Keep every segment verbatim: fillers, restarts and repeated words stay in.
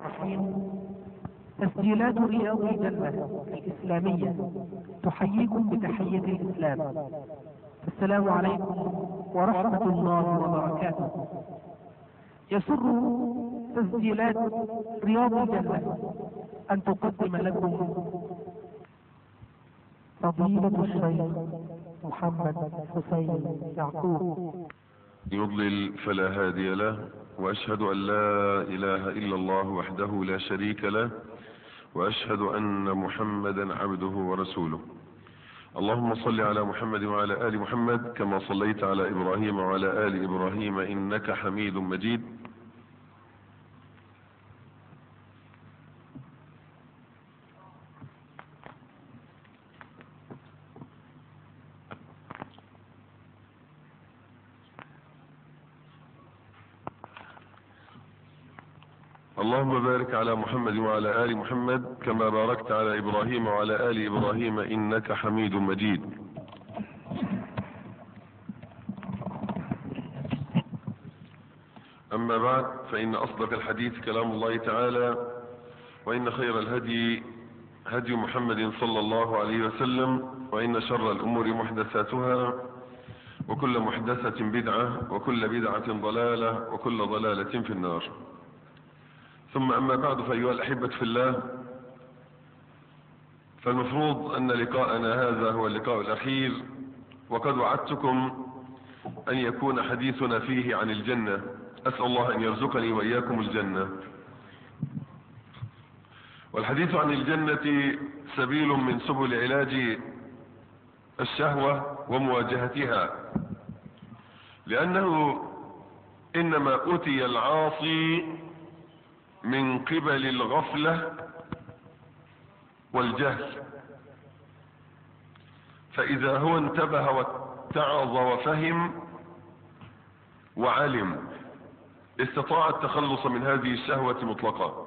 الرحيم. تسجيلات رياض الجنة الإسلامية تحييكم بتحية الإسلام. السلام عليكم ورحمة الله وبركاته. يسر تسجيلات رياض الجنة أن تقدم لكم فضيلة الشيخ محمد حسين يعقوب. يضلل فلا هادي له، وأشهد أن لا إله إلا الله وحده لا شريك له، وأشهد أن محمدا عبده ورسوله. اللهم صل على محمد وعلى آل محمد كما صليت على إبراهيم وعلى آل إبراهيم إنك حميد مجيد. اللهم بارك على محمد وعلى آل محمد كما باركت على إبراهيم وعلى آل إبراهيم إنك حميد مجيد. أما بعد، فإن أصدق الحديث كلام الله تعالى، وإن خير الهدي هدي محمد صلى الله عليه وسلم، وإن شر الأمور محدثاتها، وكل محدثة بدعة، وكل بدعة ضلالة، وكل ضلالة في النار. ثم أما بعد، فأيها الأحبة في الله، فالمفروض أن لقاءنا هذا هو اللقاء الأخير، وقد وعدتكم أن يكون حديثنا فيه عن الجنة. أسأل الله أن يرزقني وإياكم الجنة. والحديث عن الجنة سبيل من سبل علاج الشهوة ومواجهتها، لأنه إنما أتي العاصي من قبل الغفلة والجهل، فإذا هو انتبه واتعظ وفهم وعلم استطاع التخلص من هذه الشهوة مطلقا.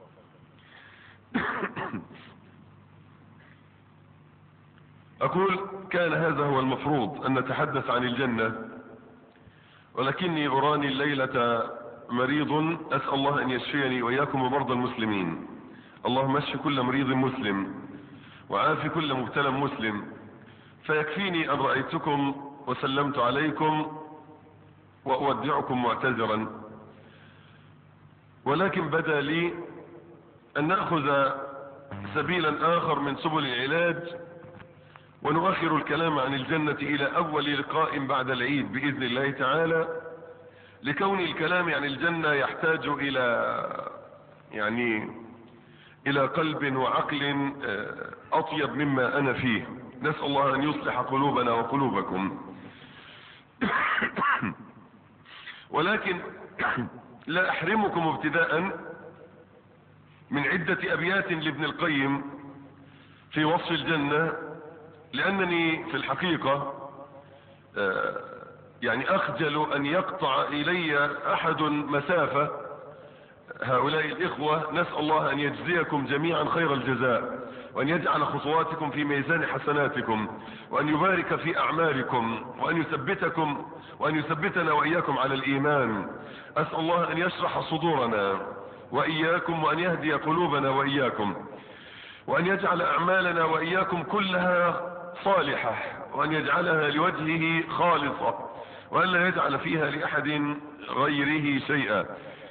أقول كان هذا هو المفروض أن نتحدث عن الجنة، ولكني أراني الليلة مريض، أسأل الله أن يشفيني وإياكم ومرضى المسلمين. اللهم اشف كل مريض مسلم، وعاف كل مبتلى مسلم. فيكفيني أن رأيتكم وسلمت عليكم وأودعكم معتذرا، ولكن بدا لي أن نأخذ سبيلا آخر من سبل العلاج، ونؤخر الكلام عن الجنة إلى أول لقاء بعد العيد بإذن الله تعالى، لكون الكلام عن الجنة يحتاج إلى يعني إلى قلب وعقل أطيب مما أنا فيه. نسأل الله أن يصلح قلوبنا وقلوبكم. ولكن لا أحرمكم ابتداء من عدة أبيات لابن القيم في وصف الجنة، لأنني في الحقيقة يعني أخجل أن يقطع إلي أحد مسافة هؤلاء الإخوة. نسأل الله أن يجزيكم جميعا خير الجزاء، وأن يجعل خطواتكم في ميزان حسناتكم، وأن يبارك في أعمالكم، وأن يثبتكم وأن يثبتنا وإياكم على الإيمان. أسأل الله أن يشرح صدورنا وإياكم، وأن يهدي قلوبنا وإياكم، وأن يجعل أعمالنا وإياكم كلها صالحة، وأن يجعلها لوجهه خالصة، وأن لا يجعل فيها لأحد غيره شيئا.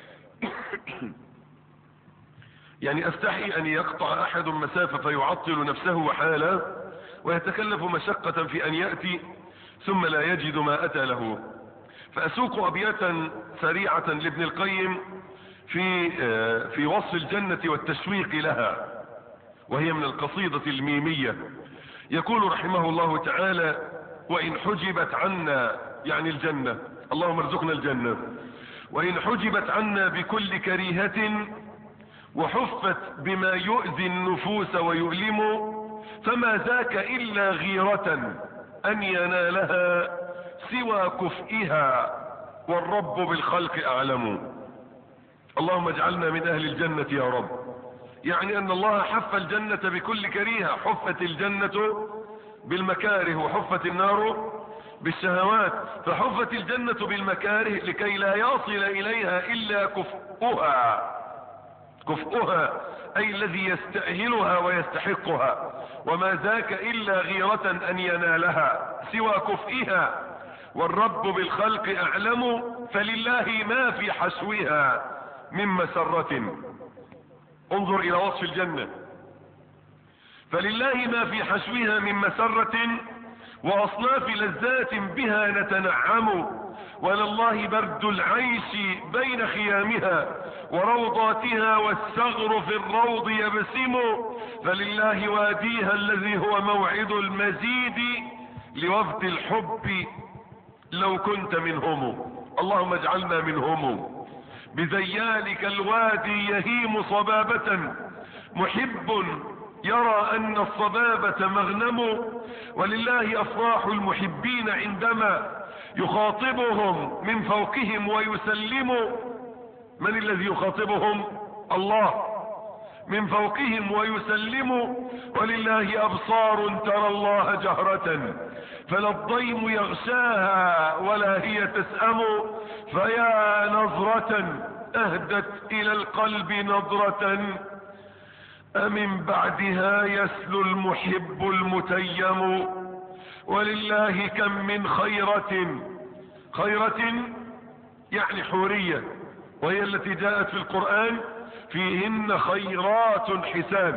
يعني أستحي أن يقطع أحد مسافة فيعطل نفسه وحاله، ويتكلف مشقة في أن يأتي ثم لا يجد ما أتى له. فأسوق أبياتا سريعة لابن القيم في في وصف الجنة والتشويق لها، وهي من القصيدة الميمية. يقول رحمه الله تعالى: وإن حجبت عنا، يعني الجنة، اللهم ارزقنا الجنة، وإن حجبت عنا بكل كريهة، وحفت بما يؤذي النفوس ويؤلم، فما ذاك إلا غيرة أن ينالها سوى كفئها، والرب بالخلق أعلم. اللهم اجعلنا من أهل الجنة يا رب. يعني أن الله حف الجنة بكل كريهة، حفت الجنة بالمكاره، وحفت النار بالشهوات، فحفت الجنة بالمكاره لكي لا يصل إليها إلا كفؤها. كفؤها أي الذي يستأهلها ويستحقها، وما ذاك إلا غيرة أن ينالها سوى كفئها. والرب بالخلق أعلم، فلله ما في حشوها من مسرة. انظر إلى وصف الجنة، فلله ما في حشوها من مسرة وأصناف لذات بها نتنعم، ولله برد العيش بين خيامها وروضاتها والثغر في الروض يبسم. فلله واديها الذي هو موعد المزيد لوفد الحب لو كنت منهم. اللهم اجعلنا منهم. بذيالك الوادي يهيم صبابة، محب يرى أن الصبابة مغنم. ولله أفراح المحبين عندما يخاطبهم من فوقهم ويسلم. من الذي يخاطبهم؟ الله من فوقهم ويسلم. ولله أبصار ترى الله جهرة، فلا الضيم يغشاها ولا هي تسأم. فيا نظرة أهدت إلى القلب نظرة، أمن بعدها يسلو المحب المتيم. ولله كم من خيرة، خيرة يعني حورية، وهي التي جاءت في القرآن فيهن خيرات حسان.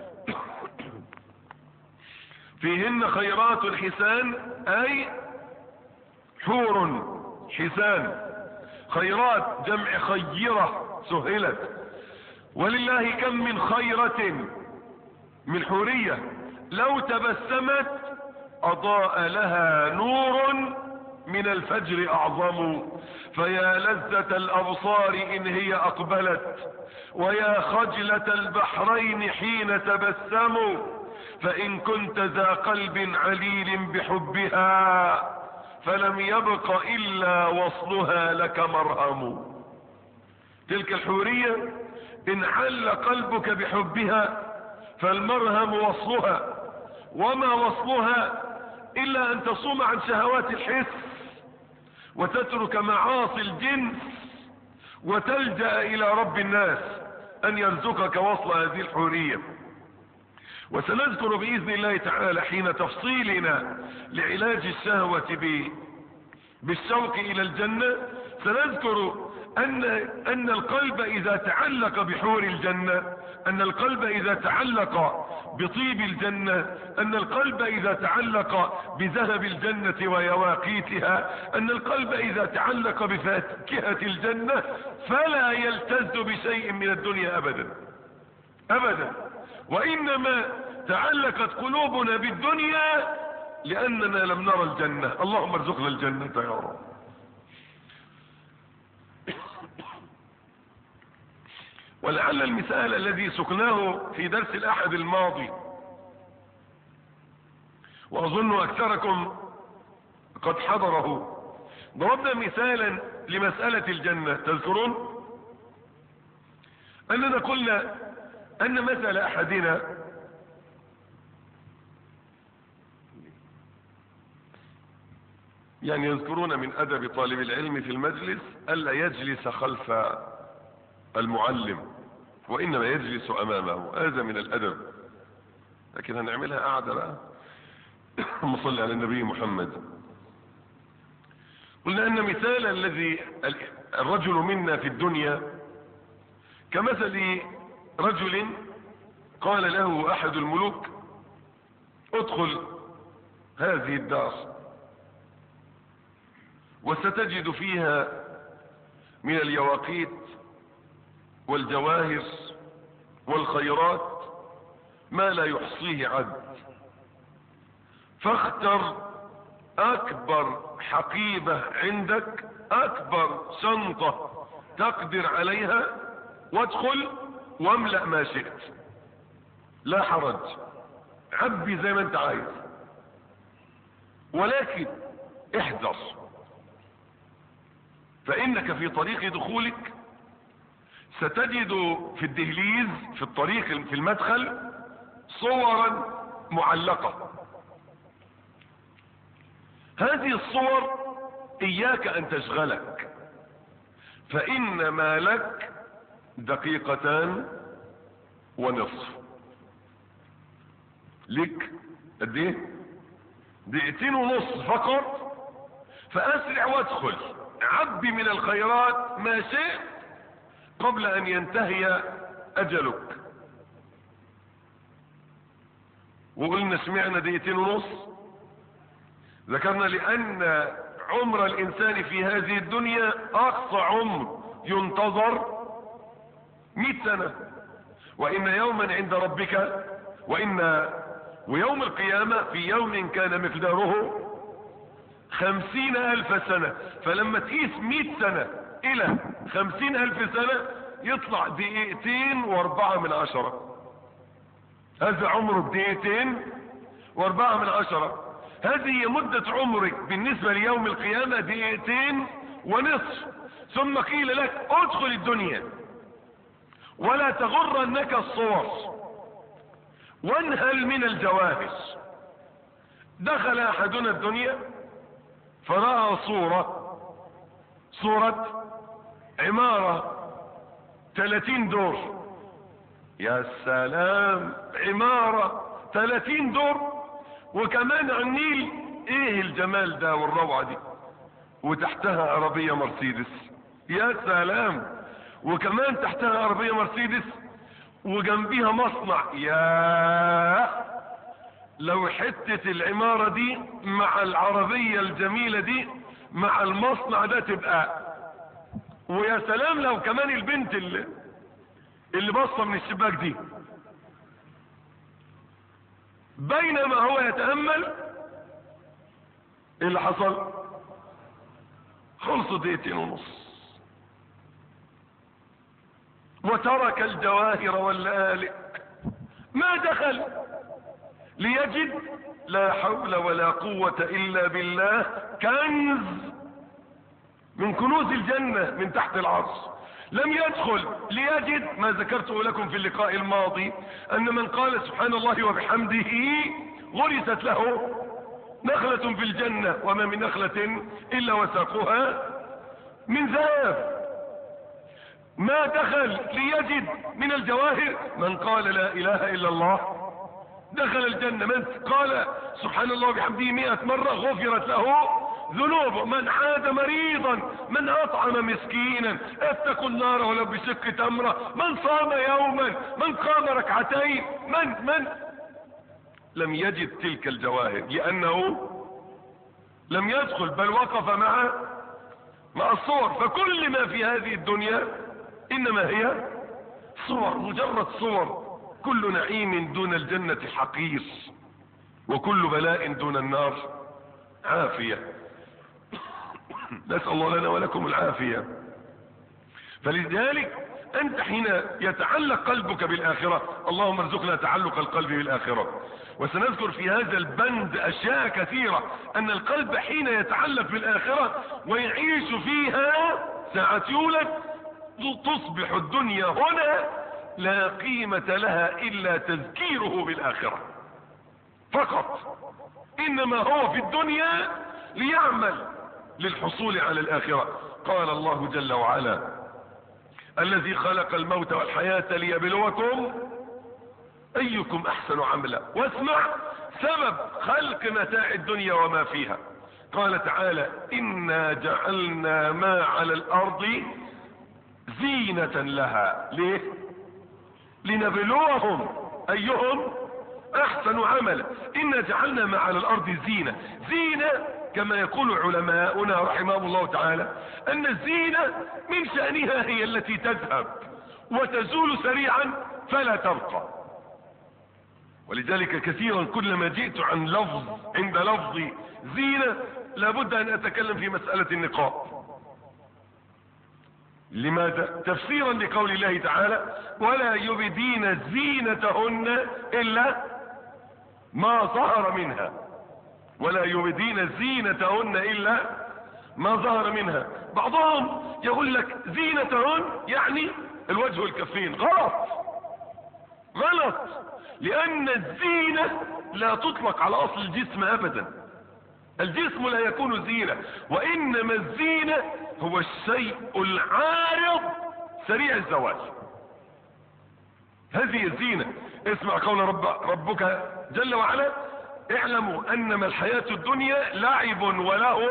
فيهن خيرات حسان أي حور حسان. خيرات جمع خيرة سهلت. ولله كم من خيرة من حورية لو تبسمت أضاء لها نور من الفجر أعظم. فيا لذة الأبصار إن هي أقبلت، ويا خجلة البحرين حين تبسموا. فإن كنت ذا قلب عليل بحبها فلم يبق إلا وصلها لك مرهم. تلك الحورية إن حل قلبك بحبها فالمرهم وصلها، وما وصلها إلا أن تصوم عن شهوات الحس وتترك معاصي الجنس وتلجأ إلى رب الناس أن يرزقك وصل هذه الحورية. وسنذكر بإذن الله تعالى حين تفصيلنا لعلاج الشهوة بالشوق إلى الجنة، سنذكر أن, أن القلب إذا تعلق بحور الجنة، أن القلب إذا تعلق بطيب الجنة، أن القلب إذا تعلق بذهب الجنة ويواقيتها، أن القلب إذا تعلق بفاكهة الجنة فلا يلتز بشيء من الدنيا أبدا أبدا. وإنما تعلقت قلوبنا بالدنيا لأننا لم نرى الجنة. اللهم ارزقنا الجنة يا رب. ولعل المثال الذي سقناه في درس الأحد الماضي، وأظن أكثركم قد حضره، ضربنا مثالا لمسألة الجنة. تذكرون أننا قلنا أن مثل أحدنا يعني يذكرون من أدب طالب العلم في المجلس ألا يجلس خلف المعلم وإنما يجلس أمامه. هذا من الأدب، لكن هنعملها قاعدة بقى. اللهم صل على النبي محمد. قلنا أن مثال الذي الرجل منا في الدنيا كمثل رجل قال له أحد الملوك ادخل هذه الدار وستجد فيها من اليواقيت والجواهر والخيرات ما لا يحصيه عد، فاختر أكبر حقيبة عندك، أكبر شنطة تقدر عليها، وادخل واملأ ما شئت، لا حرج، عبي زي ما انت عايز، ولكن احذر، فإنك في طريق دخولك ستجد في الدهليز في الطريق في المدخل صورا معلقة. هذه الصور إياك أن تشغلك، فإن ما لك دقيقتان ونصف. لك قد ايه؟ دقيقتين ونص فقط. فاسرع وادخل عبي من الخيرات ما شئت قبل ان ينتهي اجلك. وقلنا سمعنا دقيقتين ونص، ذكرنا لان عمر الانسان في هذه الدنيا اقصى عمر ينتظر مئة سنة، وان يوما عند ربك وان ويوم القيامة في يوم كان مقداره خمسين الف سنة. فلما تقيس مئة سنة الى خمسين الف سنة يطلع دقيقتين واربعة من عشرة. هذا عمره دقيقتين واربعة من عشرة. هذه مدة عمرك بالنسبة ليوم القيامة دقيقتين ونصف. ثم قيل لك ادخل الدنيا ولا تغرنك الصور وانهل من الجواهر. دخل احدنا الدنيا فرأى صورة صورة عمارة ثلاثين دور. يا سلام، عمارة ثلاثين دور وكمان على النيل، ايه الجمال ده والروعة دي، وتحتها عربية مرسيدس. يا سلام، وكمان تحتها عربية مرسيدس وجنبيها مصنع. يا لو حتة العمارة دي مع العربية الجميلة دي مع المصنع ده تبقى. ويا سلام لو كمان البنت اللي اللي بصة من الشباك دي. بينما هو يتأمل ايه اللي حصل؟ خلصوا دقيقتين ونص وترك الجواهر واللآلئ. ما دخل ليجد لا حول ولا قوة الا بالله كنز من كنوز الجنة من تحت العرش. لم يدخل ليجد ما ذكرته لكم في اللقاء الماضي ان من قال سبحان الله وبحمده غرست له نخلة في الجنة وما من نخلة الا وساقها من ذهب. ما دخل ليجد من الجواهر من قال لا اله الا الله دخل الجنة. من قال سبحان الله وبحمده مئة مرة غفرت له ذنوبه. من عاد مريضا، من اطعم مسكينا، اتقوا النار ولو بشق تمرة، من صام يوما، من قام ركعتين، من من لم يجد تلك الجواهر لانه لم يدخل بل وقف مع مع الصور. فكل ما في هذه الدنيا انما هي صور، مجرد صور. كل نعيم دون الجنة حقير وكل بلاء دون النار عافية. نسأل الله لنا ولكم العافية. فلذلك انت حين يتعلق قلبك بالاخرة، اللهم ارزقنا تعلق القلب بالاخرة. وسنذكر في هذا البند اشياء كثيرة ان القلب حين يتعلق بالاخرة ويعيش فيها ساعة يولد تصبح الدنيا هنا لا قيمة لها الا تذكيره بالاخرة فقط. انما هو في الدنيا ليعمل للحصول على الاخرة. قال الله جل وعلا الذي خلق الموت والحياة ليبلوكم ايكم احسن عملا. واسمع سبب خلق متاع الدنيا وما فيها. قال تعالى انا جعلنا ما على الارض زينة لها. ليه؟ لنبلوهم ايهم احسن عملا. انا جعلنا ما على الارض زينة. زينة كما يقول علماؤنا رحمهم الله تعالى ان الزينة من شأنها هي التي تذهب وتزول سريعا فلا تبقى. ولذلك كثيرا كلما جئت عن لفظ عند لفظ زينة لابد ان اتكلم في مسألة النقاب. لماذا؟ تفسيرا لقول الله تعالى ولا يبدين زينتهن الا ما ظهر منها. ولا يبدين زينتهن الا ما ظهر منها. بعضهم يقول لك زينتهن يعني الوجه والكفين. غلط غلط، لان الزينة لا تطلق على اصل الجسم ابدا. الجسم لا يكون زينة، وانما الزينة هو الشيء العارض سريع الزوال. هذه الزينة. اسمع قول رب ربك جل وعلا: اعلموا انما الحياة الدنيا لعب ولهو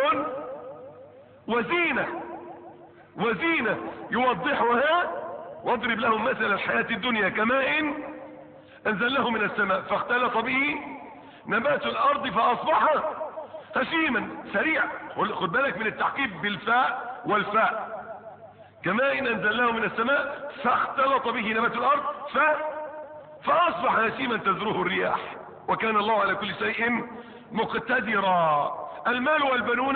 وزينة. وزينة يوضحها: واضرب لهم مثل الحياة الدنيا كماء انزلناه من السماء فاختلط به نبات الارض فاصبح هشيما. سريع، خد بالك من التعقيب بالفاء والفاء. كماء انزلناه من السماء فاختلط به نبات الارض ف فاصبح هشيما تذروه الرياح وكان الله على كل شيء مقتدرا. المال والبنون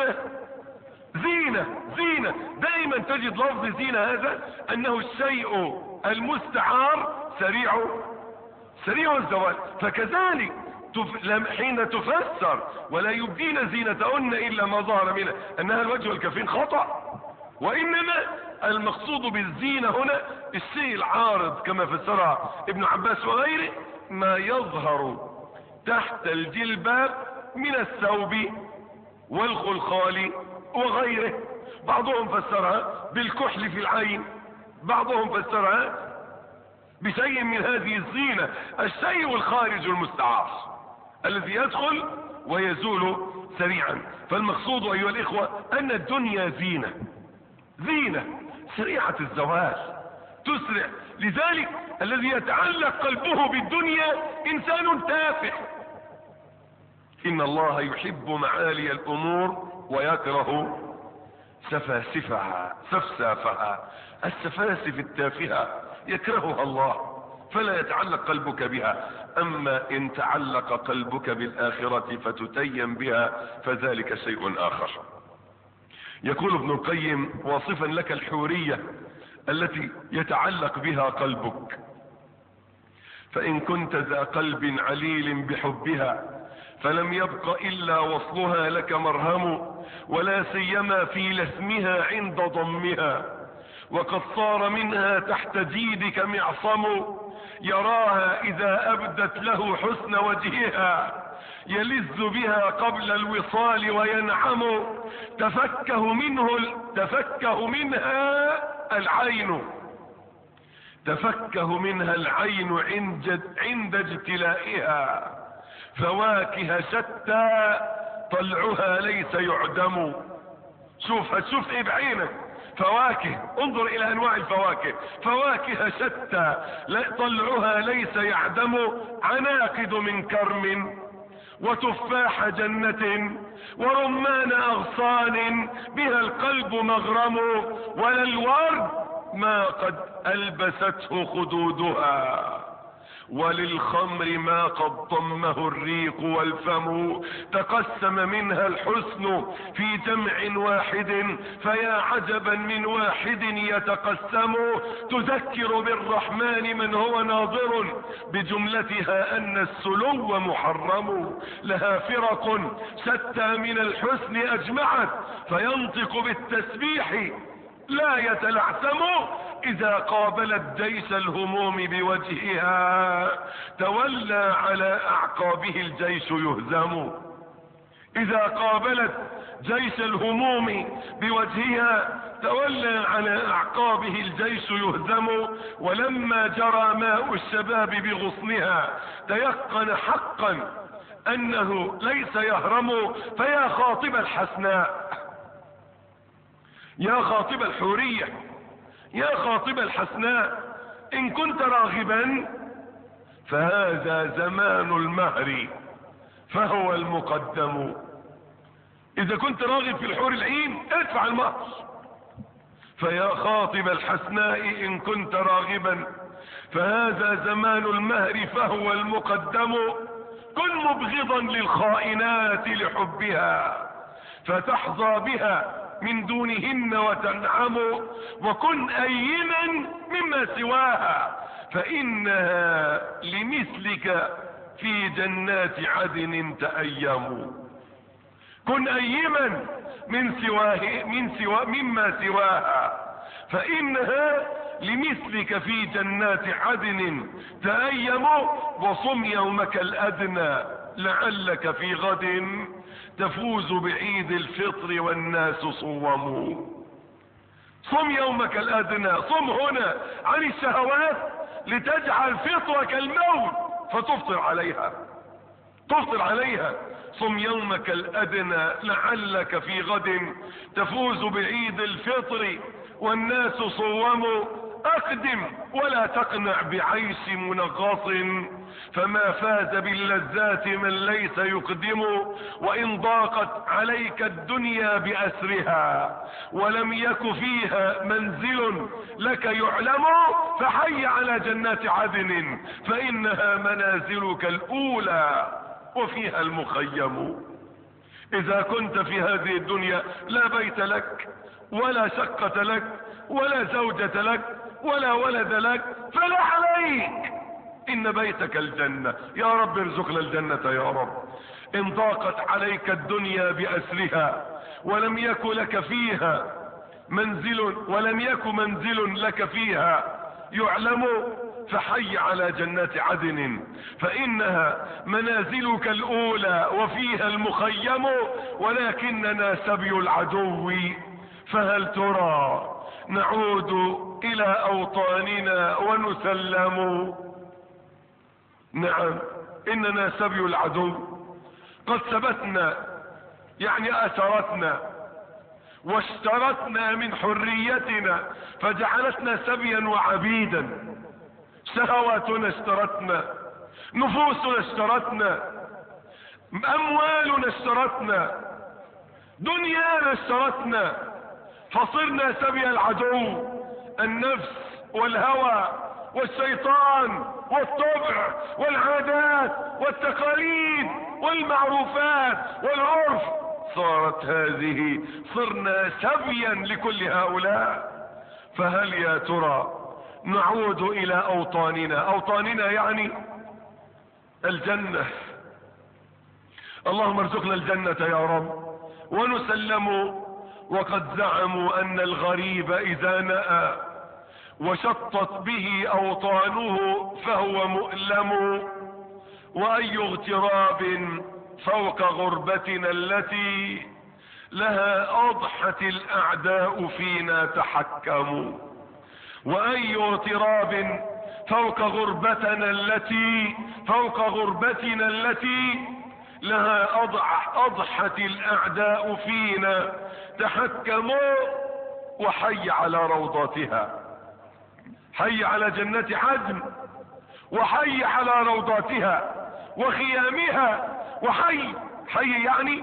زينة. زينة دائما تجد لفظ زينة هذا انه الشيء المستعار سريع سريع الزوال. فكذلك تف... حين تفسر ولا يبدين زينتهن الا ما ظهر منها انها الوجه والكفين خطأ، وانما المقصود بالزينة هنا الشيء العارض كما فسرها ابن عباس وغيره، ما يظهر تحت الجلباب من الثوب والخلخال وغيره. بعضهم فسرها بالكحل في العين، بعضهم فسرها بشيء من هذه الزينة، الشيء الخارج المستعار الذي يدخل ويزول سريعا. فالمقصود ايها الاخوة ان الدنيا زينة، زينة سريعة الزوال تسرع. لذلك الذي يتعلق قلبه بالدنيا انسان تافه. ان الله يحب معالي الامور ويكره سفاسفها سفسافها. السفاسف التافهة يكرهها الله فلا يتعلق قلبك بها. اما ان تعلق قلبك بالاخرة فتتيم بها فذلك شيء اخر. يقول ابن القيم واصفا لك الحورية التي يتعلق بها قلبك: فان كنت ذا قلب عليل بحبها فلم يبق الا وصلها لك مرهم، ولا سيما في لسمها عند ضمها، وقد صار منها تحت جيدك معصم، يراها اذا ابدت له حسن وجهها يلذ بها قبل الوصال وينعم، تفكه منه تفكه منها العين تفكه منها العين عند عند اجتلائها، فواكه شتى طلعها ليس يعدم. شوف هتشوف ايه بعينك؟ فواكه، انظر الى انواع الفواكه، فواكه شتى طلعها ليس يعدم، عناقد من كرم وتفاح جنة ورمان اغصان بها القلب مغرم، ولا الورد ما قد البسته خدودها، وللخمر ما قد ضمه الريق والفم، تقسم منها الحسن في جمع واحد، فيا عجبا من واحد يتقسم، تذكر بالرحمن من هو ناظر بجملتها ان السلو محرم، لها فرق شتى من الحسن اجمعت، فينطق بالتسبيح لا يتلعثم، اذا قابلت جيش الهموم بوجهها تولى على اعقابه الجيش يهزم. اذا قابلت جيش الهموم بوجهها تولى على اعقابه الجيش يهزم، ولما جرى ماء الشباب بغصنها تيقن حقا انه ليس يهرم، فيا خاطب الحسناء، يا خاطب الحورية، يا خاطب الحسناء، ان كنت راغبا فهذا زمان المهر فهو المقدم. اذا كنت راغب في الحور العين ادفع المهر. فيا خاطب الحسناء ان كنت راغبا فهذا زمان المهر فهو المقدم، كن مبغضا للخائنات لحبها فتحظى بها من دونهن وتنعم، وكن ايما مما سواها فانها لمثلك في جنات عدن تأيم. كن ايما من سواه من سوا مما سواها فانها لمثلك في جنات عدن تأيم، وصم يومك الادنى لعلك في غد تفوز بعيد الفطر والناس صوموا. صم يومك الادنى، صم هنا عن الشهوات لتجعل فطرك الموت فتفطر عليها، تفطر عليها. صم يومك الأدنى لعلك في غد تفوز بعيد الفطر والناس صوموا. أقدم ولا تقنع بعيش منغص، فما فاز باللذات من ليس يقدم. وإن ضاقت عليك الدنيا بأسرها ولم يك فيها منزل لك يعلم، فحي على جنات عدن فإنها منازلك الأولى وفيها المخيم. إذا كنت في هذه الدنيا لا بيت لك ولا شقة لك ولا زوجة لك ولا ولد لك فلا عليك، إن بيتك الجنة. يا رب ارزقنا الجنة يا رب. إن ضاقت عليك الدنيا بأسرها ولم يك لك فيها منزل ولم يك منزل لك فيها يعلم، فحي على جنات عدن فإنها منازلك الأولى وفيها المخيم. ولكننا سبي العدو فهل ترى نعود إلى أوطاننا ونسلم. نعم، إننا سبي العدو، قد ثبتنا يعني أسرتنا واشترتنا من حريتنا فجعلتنا سبيا وعبيدا. شهواتنا اشترتنا، نفوسنا اشترتنا، أموالنا اشترتنا، دنيانا اشترتنا، فصرنا سبي العدو، النفس والهوى والشيطان والطبع والعادات والتقاليد والمعروفات والعرف. صارت هذه، صرنا سبيا لكل هؤلاء. فهل يا ترى نعود إلى أوطاننا؟ أوطاننا يعني الجنة. اللهم ارزقنا الجنة يا رب. ونسلم. وقد زعموا أن الغريب إذا نأى وشطت به أوطانه فهو مؤلم. وأي اغتراب فوق غربتنا التي لها أضحت الأعداء فينا تحكموا. وأي اغتراب فوق غربتنا التي فوق غربتنا التي لها أضح أضحت الأعداء فينا تحكموا. وحي على روضاتها، حي على جنات عدن، وحي على روضاتها وخيامها. وحي، حي يعني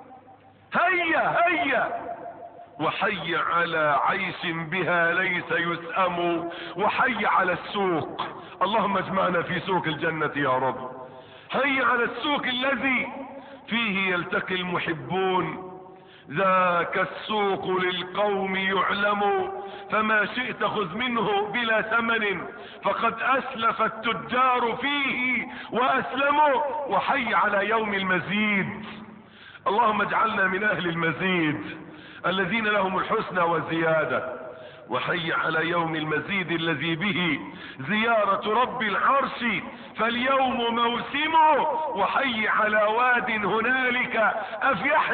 هيا هيا. وحي على عيش بها ليس يسأم. وحي على السوق، اللهم اجمعنا في سوق الجنة يا رب. حي على السوق الذي فيه يلتقي المحبون. ذاك السوق للقوم يعلم، فما شئت خذ منه بلا ثمن فقد أسلف التجار فيه وأسلموا. وحي على يوم المزيد، اللهم اجعلنا من أهل المزيد الذين لهم الحسنى والزيادة. وحي على يوم المزيد الذي به زيارة رب العرش فاليوم موسمه. وحي على واد هنالك أفيح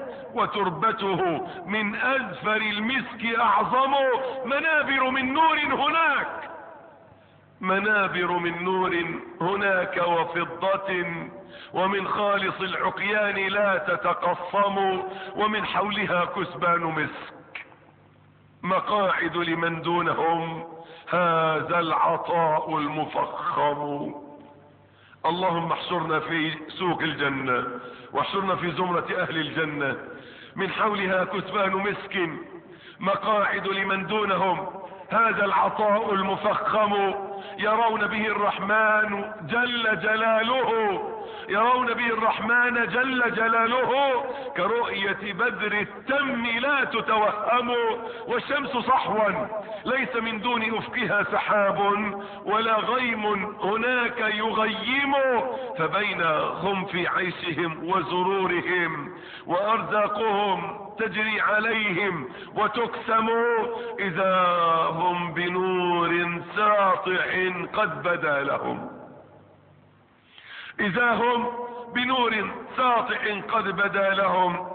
وتربته من أزفر المسك أعظم. منابر من نور هناك، منابر من نور هناك وفضة ومن خالص العقيان لا تتقصم. ومن حولها كسبان مسك مقاعد لمن دونهم هذا العطاء المفخم. اللهم احشرنا في سوق الجنة واحشرنا في زمرة أهل الجنة. من حولها كثبان مسك مقاعد لمن دونهم هذا العطاء المفخم. يرون به الرحمن جل جلاله، يرون به الرحمن جل جلاله كرؤية بدر التم لا تتوهم. والشمس صحوا ليس من دون أفقها سحاب ولا غيم هناك يغيم. فبينهم في عيشهم وزرورهم وأرزاقهم تجري عليهم وتقسم. إذا هم بنور ساطع قد بدا لهم، إذا هم بنور ساطع قد بدا لهم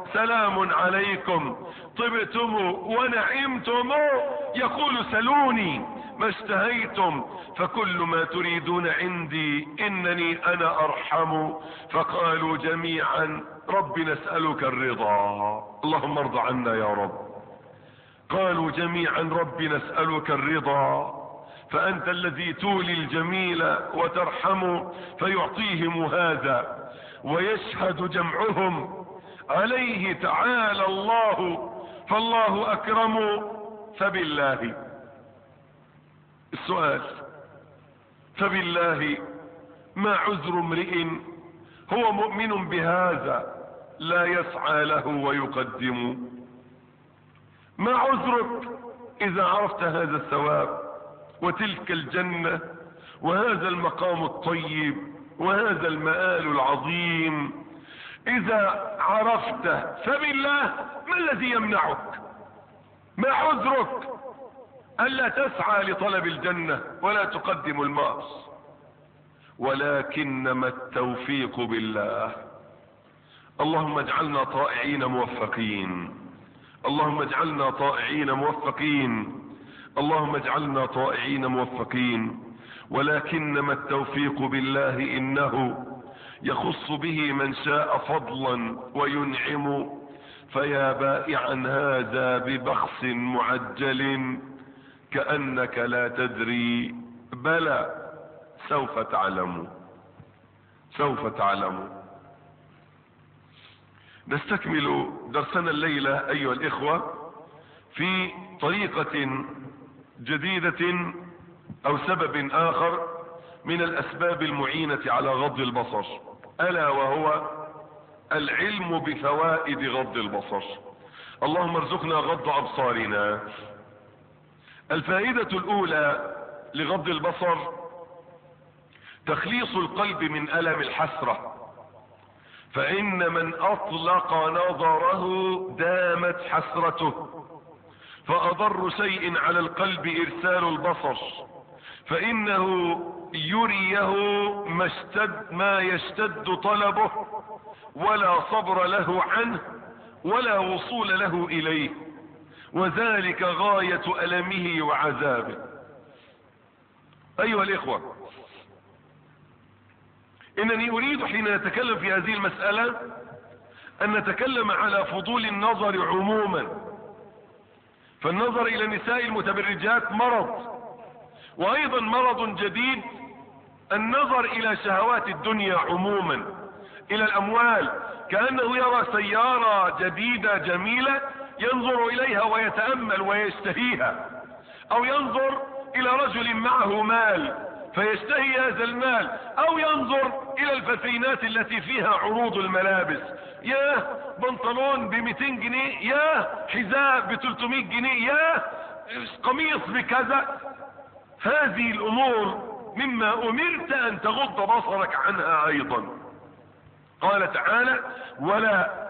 سلام عليكم طبتم ونعمتم، يقول سلوني ما اشتهيتم فكل ما تريدون عندي إنني أنا أرحم. فقالوا جميعا رب نسألك الرضا، اللهم ارض عنا يا رب. قالوا جميعا رب نسألك الرضا، فأنت الذي تولي الجميل وترحم، فيعطيهم هذا ويشهد جمعهم عليه تعالى الله، فالله أكرم. فبالله السؤال، فبالله ما عذر امرئ هو مؤمن بهذا لا يسعى له ويقدم؟ ما عذرك إذا عرفت هذا الثواب وتلك الجنة وهذا المقام الطيب وهذا المآل العظيم؟ إذا عرفت فبالله ما الذي يمنعك؟ ما عذرك ألا تسعى لطلب الجنة ولا تقدم المعصية؟ ولكنما التوفيق بالله. اللهم اجعلنا طائعين موفقين، اللهم اجعلنا طائعين موفقين، اللهم اجعلنا طائعين موفقين. ولكنما التوفيق بالله إنه يخص به من شاء فضلا وينعم. فيا بائعا هذا ببخس معجل كأنك لا تدري، بلى سوف تعلم، سوف تعلم. نستكمل درسنا الليلة أيها الإخوة في طريقة جديدة أو سبب آخر من الأسباب المعينة على غض البصر، ألا وهو العلم بفوائد غض البصر. اللهم ارزقنا غض أبصارنا. الفائدة الأولى لغض البصر تخليص القلب من ألم الحسرة، فإن من أطلق نظره دامت حسرته، فأضر شيء على القلب إرسال البصر، فإنه يريه ما, اشتد ما يشتد طلبه ولا صبر له عنه ولا وصول له إليه، وذلك غاية ألمه وعذابه. أيها الإخوة، إنني أريد حين نتكلم في هذه المسألة أن نتكلم على فضول النظر عموما. فالنظر إلى النساء المتبرجات مرض، وأيضا مرض جديد النظر إلى شهوات الدنيا عموما، إلى الأموال، كأنه يرى سيارة جديدة جميلة ينظر إليها ويتأمل ويشتهيها، أو ينظر إلى رجل معه مال فيشتهي هذا المال، أو ينظر إلى الفسينات التي فيها عروض الملابس، يا بنطلون بمئتين جنيه، يا حذاء بثلاثمائة جنيه، يا قميص بكذا. هذه الأمور مما أمرت أن تغض بصرك عنها أيضا. قال تعالى: ولا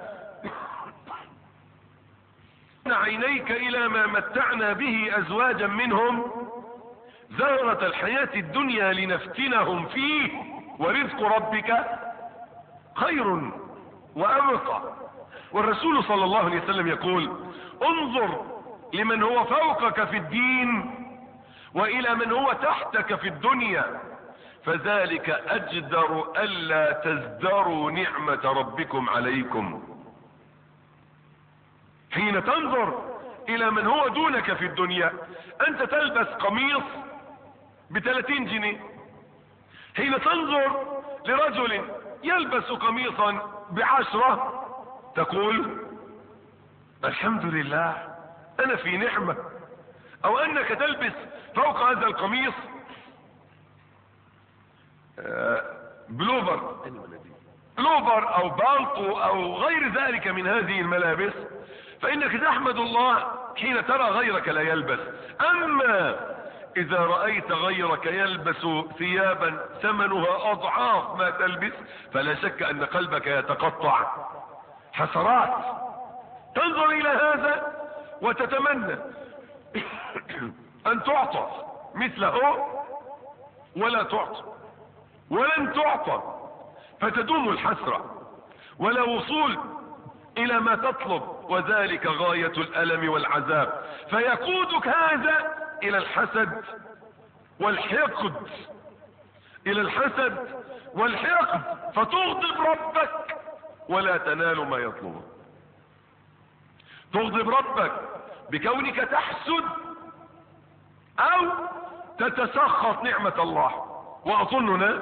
عينيك إلى ما متعنا به أزواجا منهم زهرة الحياة الدنيا لنفتنهم فيه ورزق ربك خير وأبقى. والرسول صلى الله عليه وسلم يقول: انظر لمن هو فوقك في الدين وإلى من هو تحتك في الدنيا، فذلك أجدر ألا تزدروا نعمة ربكم عليكم. حين تنظر إلى من هو دونك في الدنيا، أنت تلبس قميص بثلاثين جنيه، حين تنظر لرجل يلبس قميصا بعشرة تقول: الحمد لله أنا في نعمة. أو أنك تلبس فوق هذا القميص بلوفر بلوفر أو بالطو أو غير ذلك من هذه الملابس، فإنك تحمد الله حين ترى غيرك لا يلبس. أما إذا رأيت غيرك يلبس ثيابا ثمنها أضعاف ما تلبس، فلا شك أن قلبك يتقطع حسرات. تنظر إلى هذا وتتمنى أن تعطى مثله ولا تعطى، ولن تعطى، فتدوم الحسرة ولا وصول الى ما تطلب، وذلك غاية الالم والعذاب. فيقودك هذا الى الحسد والحقد، الى الحسد والحقد، فتغضب ربك ولا تنال ما يطلبه. تغضب ربك بكونك تحسد او تتسخط نعمة الله. واظننا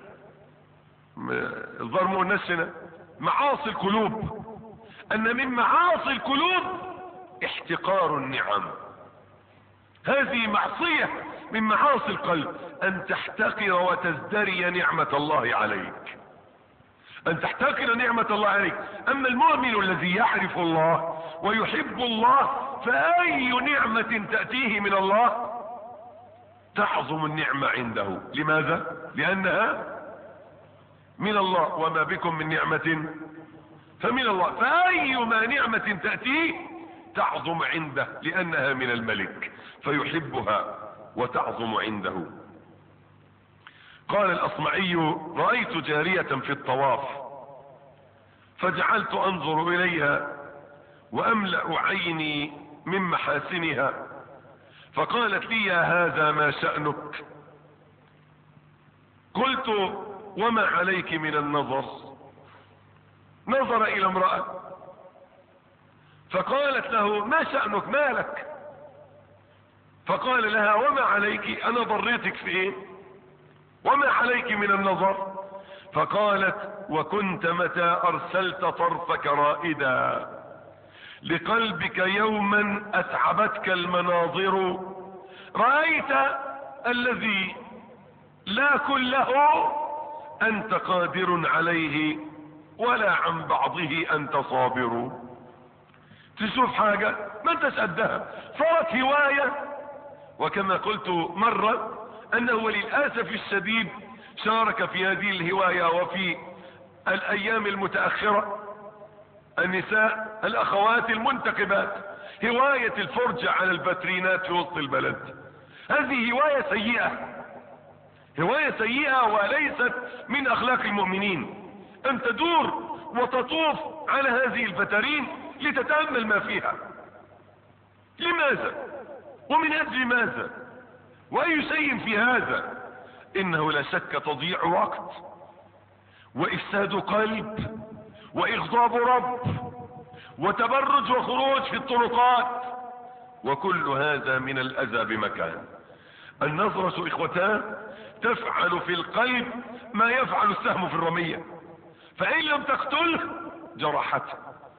الظاهر مو نفسنا معاصي القلوب، ان من معاصي القلوب احتقار النعم. هذه معصية من معاصي القلب، ان تحتقر وتزدري نعمة الله عليك، ان تحتقر نعمة الله عليك. اما المؤمن الذي يعرف الله ويحب الله، فاي نعمة تأتيه من الله تعظم النعمة عنده. لماذا؟ لانها من الله، وما بكم من نعمة فمن الله. فايما نعمة تأتيه تعظم عنده لانها من الملك، فيحبها وتعظم عنده. قال الأصمعي: رأيت جارية في الطواف فجعلت انظر اليها واملأ عيني من محاسنها، فقالت لي: يا هذا ما شأنك؟ قلت: وما عليك من النظر؟ نظر الى امرأة فقالت له: ما شأنك؟ مالك؟ فقال لها: وما عليك؟ انا ضريتك في ايه؟ وما عليك من النظر؟ فقالت: وكنت متى ارسلت طرفك رائدا لقلبك يوما اتعبتك المناظر، رأيت الذي لا كله انت قادر عليه ولا عن بعضه انت صابر. تشوف حاجة ما انتش قدها، صارت هواية. وكما قلت مرة انه للأسف الشديد شارك في هذه الهواية وفي الايام المتأخرة النساء الاخوات المنتقبات، هواية الفرجة على الباترينات في وسط البلد. هذه هواية سيئة، هواية سيئة وليست من اخلاق المؤمنين. ان تدور وتطوف على هذه البتارين لتتأمل ما فيها. لماذا؟ ومن اجل ماذا؟ واي شيء في هذا؟ انه لا شك تضييع وقت وافساد قلب واغضاب رب وتبرج وخروج في الطرقات، وكل هذا من الاذى بمكان. النظرة اخوتان تفعل في القلب ما يفعل السهم في الرمية، فان لم تقتله جرحته.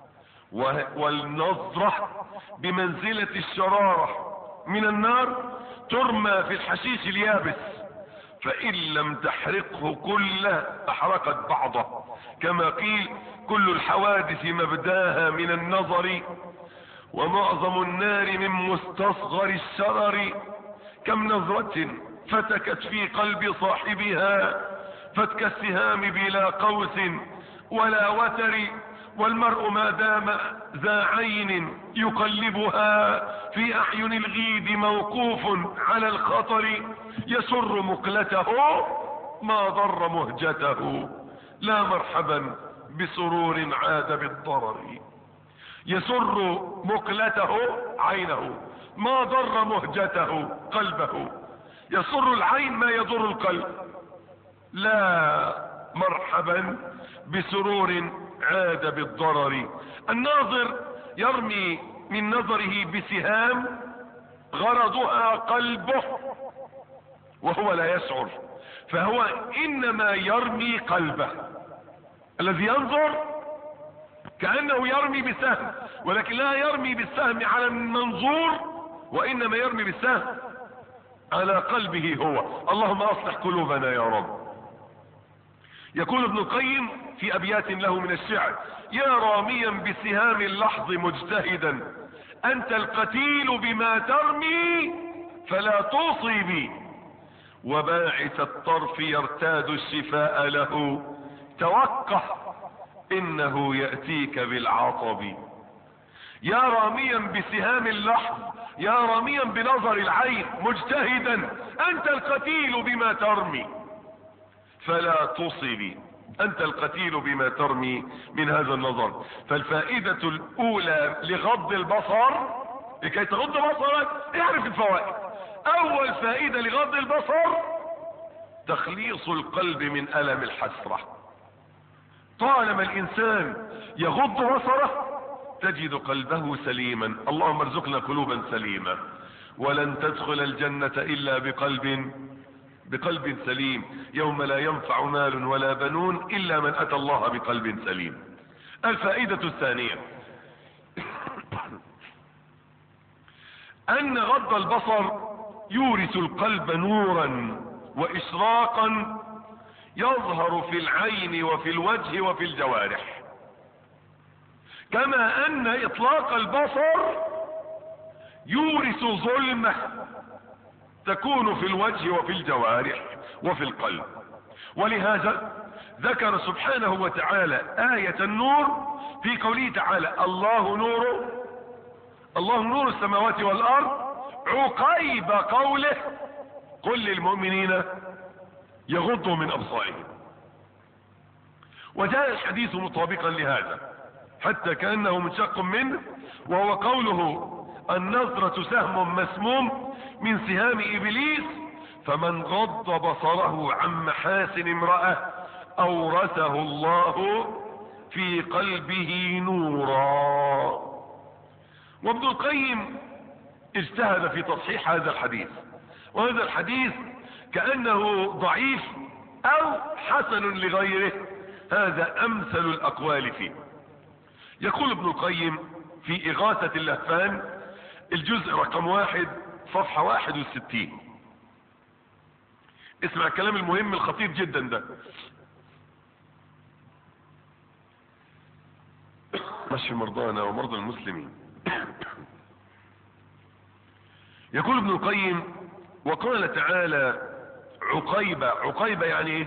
والنظرة بمنزلة الشرارة من النار ترمى في الحشيش اليابس، فان لم تحرقه كله احرقت بعضه. كما قيل: كل الحوادث مبداها من النظر، ومعظم النار من مستصغر الشرر. كم نظرة فتكت في قلب صاحبها فتك السهام بلا قوس ولا وتر، والمرء ما دام ذا عين يقلبها في اعين الغيد موقوف على الخطر، يسر مقلته ما ضر مهجته، لا مرحبا بسرور عاد بالضرر. يسر مقلته عينه ما ضر مهجته قلبه، يسر العين ما يضر القلب، لا مرحبا بسرور عاد بالضرر. الناظر يرمي من نظره بسهام غرضها قلبه وهو لا يشعر، فهو انما يرمي قلبه. الذي ينظر كأنه يرمي بسهم، ولكن لا يرمي بالسهم على المنظور، وانما يرمي بالسهم على قلبه هو. اللهم اصلح قلوبنا يا رب. يقول ابن القيم في ابيات له من الشعر: يا راميا بسهام اللحظ مجتهدا، انت القتيل بما ترمي فلا تصيبي، وباعث الطرف يرتاد الشفاء له، توقع انه يأتيك بالعطب. يا راميا بسهام اللحظ، يا راميا بنظر العين مجتهدا، انت القتيل بما ترمي فلا تصبي. انت القتيل بما ترمي من هذا النظر. فالفائدة الاولى لغض البصر، لكي تغض بصرك اعرف الفوائد. اول فائدة لغض البصر تخليص القلب من الم الحسرة. طالما الانسان يغض بصره تجد قلبه سليما. اللهم ارزقنا قلوبا سليمة. ولن تدخل الجنة الا بقلب بقلب سليم، يوم لا ينفع مال ولا بنون الا من اتى الله بقلب سليم. الفائدة الثانية ان غض البصر يورث القلب نورا واشراقا يظهر في العين وفي الوجه وفي الجوارح، كما ان اطلاق البصر يورث ظلمة تكون في الوجه وفي الجوارح وفي القلب. ولهذا ذكر سبحانه وتعالى آية النور في قوله تعالى الله نور الله نور السماوات والارض، عقيب قوله قل للمؤمنين يغضوا من ابصارهم. وجاء الحديث مطابقا لهذا حتى كأنه منشق منه، وهو قوله النظرة سهم مسموم من سهام ابليس، فمن غض بصره عن محاسن امرأة اورثه الله في قلبه نورا. وابن القيم اجتهد في تصحيح هذا الحديث، وهذا الحديث كأنه ضعيف او حسن لغيره، هذا امثل الاقوال فيه. يقول ابن القيم في اغاثة اللهفان الجزء رقم واحد صفحة واحد وستين، اسمع الكلام المهم الخطير جدا ده. مشي مرضانا ومرضى المسلمين. يقول ابن القيم وقال تعالى عقيبة. عقيبة يعني ايه؟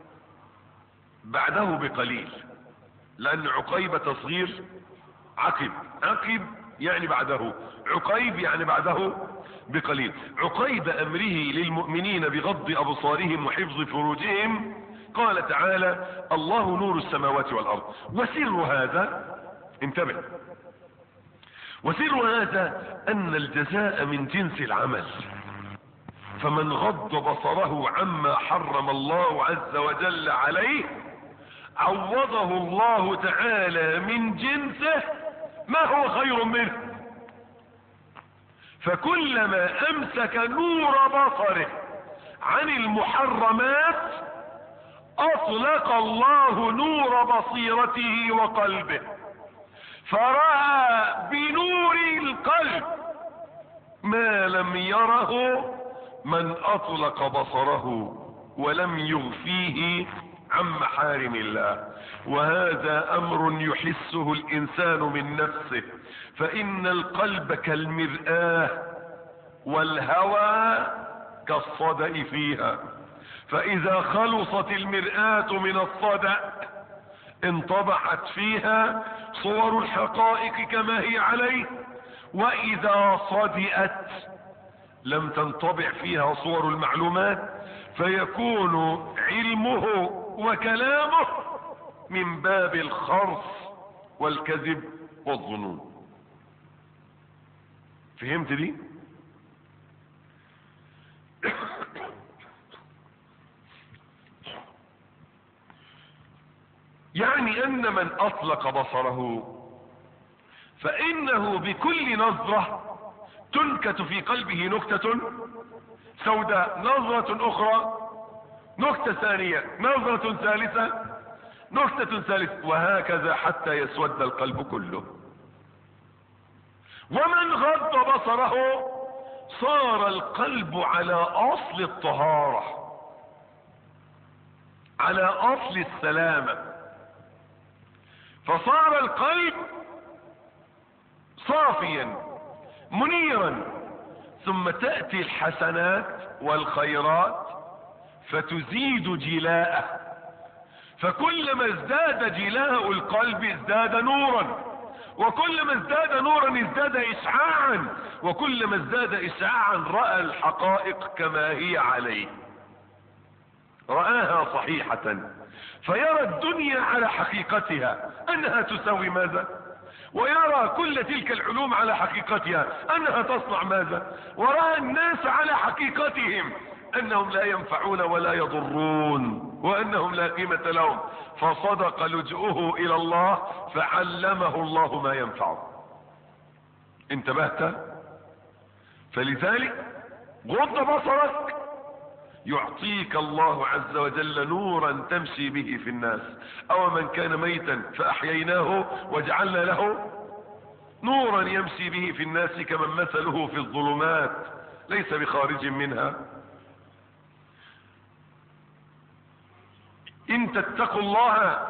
بعده بقليل، لان عقيبة تصغير عقب، عقب يعني بعده، عقيب يعني بعده بقليل. عقيب امره للمؤمنين بغض ابصارهم وحفظ فروجهم قال تعالى الله نور السماوات والارض. وسر هذا انتبه، وسر هذا ان الجزاء من جنس العمل، فمن غض بصره عما حرم الله عز وجل عليه عوضه الله تعالى من جنسه ما هو خير منه. فكلما امسك نور بصره عن المحرمات اطلق الله نور بصيرته وقلبه، فرأى بنور القلب ما لم يره من اطلق بصره ولم يغفيه عن محارم الله. وهذا امر يحسه الانسان من نفسه، فان القلب كالمرآة والهوى كالصدأ فيها، فاذا خلصت المرآة من الصدأ انطبعت فيها صور الحقائق كما هي عليه، واذا صدئت لم تنطبع فيها صور المعلومات، فيكون علمه وكلامه من باب الخرص والكذب والظنون. فهمت دي؟ يعني ان من اطلق بصره فانه بكل نظرة تنكت في قلبه نكتة سوداء، نظرة اخرى نكتة ثانية، نظرة ثالثة نكتة ثالثة، وهكذا حتى يسود القلب كله. ومن غض بصره صار القلب على اصل الطهارة، على اصل السلامة، فصار القلب صافيا منيرا، ثم تأتي الحسنات والخيرات فتزيد جلاءه، فكلما ازداد جلاء القلب ازداد نورا، وكلما ازداد نورا ازداد اشعاعا، وكلما ازداد اشعاعا رأى الحقائق كما هي عليه، رآها صحيحة فيرى الدنيا على حقيقتها انها تساوي ماذا، ويرى كل تلك العلوم على حقيقتها انها تصنع ماذا، ورأى الناس على حقيقتهم انهم لا ينفعون ولا يضرون وانهم لا قيمة لهم، فصدق لجؤه الى الله فعلمه الله ما ينفعه. انتبهت؟ فلذلك غض بصرك يعطيك الله عز وجل نورا تمشي به في الناس. او من كان ميتا فاحييناه وجعلنا له نورا يمشي به في الناس كمن مثله في الظلمات ليس بخارج منها. ان تتقوا الله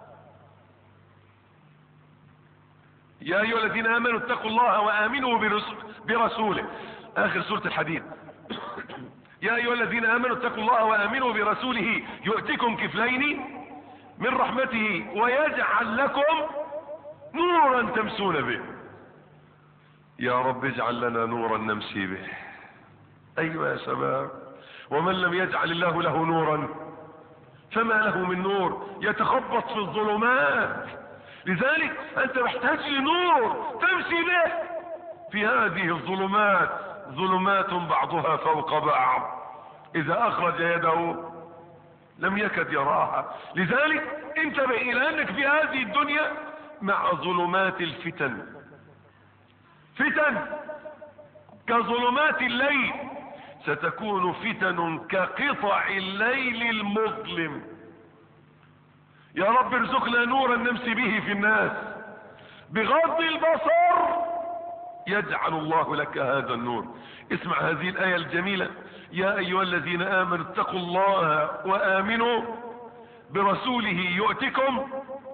يا ايها الذين امنوا اتقوا الله وامنوا برسوله، اخر سورة الحديد. يا ايها الذين امنوا اتقوا الله وامنوا برسوله يؤتكم كفلين من رحمته ويجعل لكم نورا تمشون به. يا رب اجعل لنا نورا نمشي به. ايوه يا شباب، ومن لم يجعل الله له نورا فما له من نور، يتخبط في الظلمات. لذلك انت محتاج لنور تمشي به في هذه الظلمات، ظلمات بعضها فوق بعض، اذا اخرج يده لم يكد يراها. لذلك انتبه الى انك في هذه الدنيا مع ظلمات الفتن، فتن كظلمات الليل، ستكون فتن كقطع الليل المظلم. يا رب ارزقنا نورا نمشي به في الناس. بغض البصر يجعل الله لك هذا النور. اسمع هذه الآية الجميلة: يا أيها الذين آمنوا اتقوا الله وآمنوا برسوله يؤتكم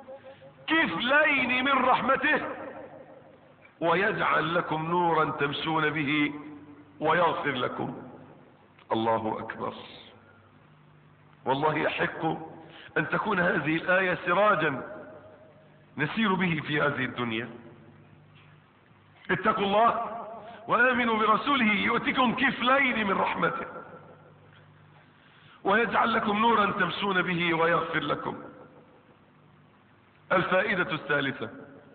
كفلين من رحمته ويجعل لكم نورا تمشون به ويغفر لكم. الله أكبر. والله يحق أن تكون هذه الآية سراجا نسير به في هذه الدنيا. اتقوا الله وآمنوا برسوله يؤتكم كفلين من رحمته ويجعل لكم نورا تمشون به ويغفر لكم. الفائدة الثالثة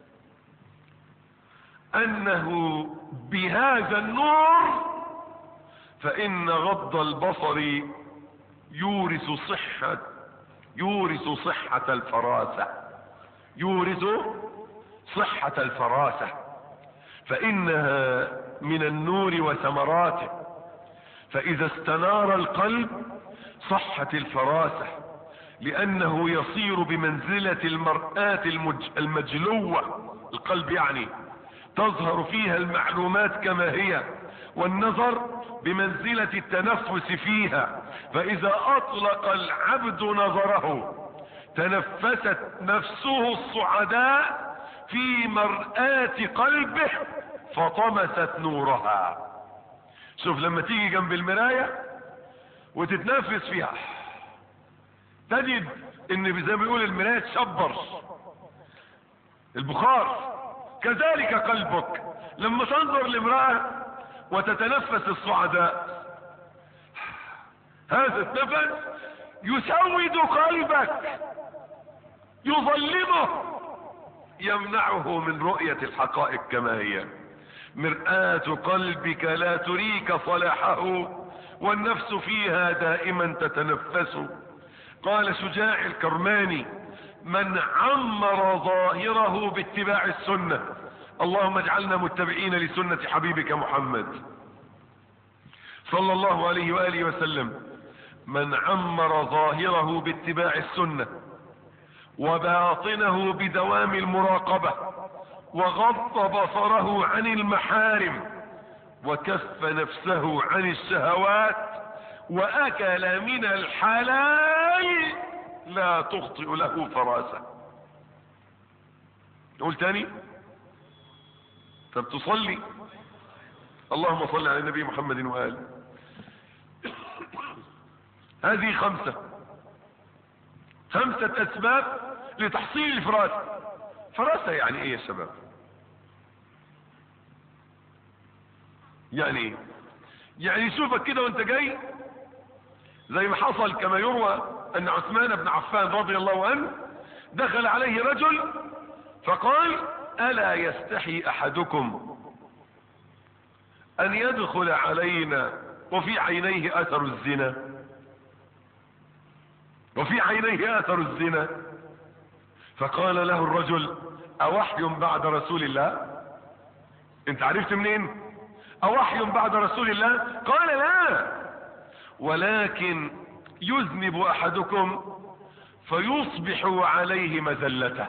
أنه بهذا النور فإن غض البصر يورث صحة يورث صحة الفراسة يورث صحة الفراسة فإنها من النور وثمراته. فإذا استنار القلب صحت الفراسة، لأنه يصير بمنزلة المرآة المجلوة. القلب يعني تظهر فيها المعلومات كما هي، والنظر بمنزلة التنفس فيها. فإذا أطلق العبد نظره تنفست نفسه الصعداء في مرآة قلبه فطمست نورها. شوف لما تيجي جنب المراية وتتنفس فيها تجد ان زي ما بيقول المراية تشبر البخار. كذلك قلبك لما تنظر لامرأة وتتنفس الصعداء، هذا النفس يسود قلبك، يظلمه، يمنعه من رؤية الحقائق كما هي. مرآة قلبك لا تريك صلاحه والنفس فيها دائما تتنفس. قال شجاع الكرماني: من عمر ظاهره باتباع السنة. اللهم اجعلنا متبعين لسنة حبيبك محمد صلى الله عليه وآله وسلم. من عمر ظاهره باتباع السنة وباطنه بدوام المراقبة وغض بصره عن المحارم وكف نفسه عن الشهوات وأكل من الحلال لا تخطئ له فراسة. نقول تاني؟ طب تصلي؟ اللهم صل على النبي محمد وآله. هذه خمسة خمسة أسباب لتحصيل الفراسة. فراسة يعني ايه يا شباب؟ يعني ايه؟ يعني يشوفك كده وانت جاي زي ما حصل كما يروى ان عثمان بن عفان رضي الله عنه دخل عليه رجل فقال: الا يستحي احدكم ان يدخل علينا وفي عينيه اثر الزنا، وفي عينيه اثر الزنا. فقال له الرجل: اوحي بعد رسول الله؟ انت عرفت منين؟ اوحي بعد رسول الله؟ قال: لا، ولكن يذنب احدكم فيصبح عليه مذلته.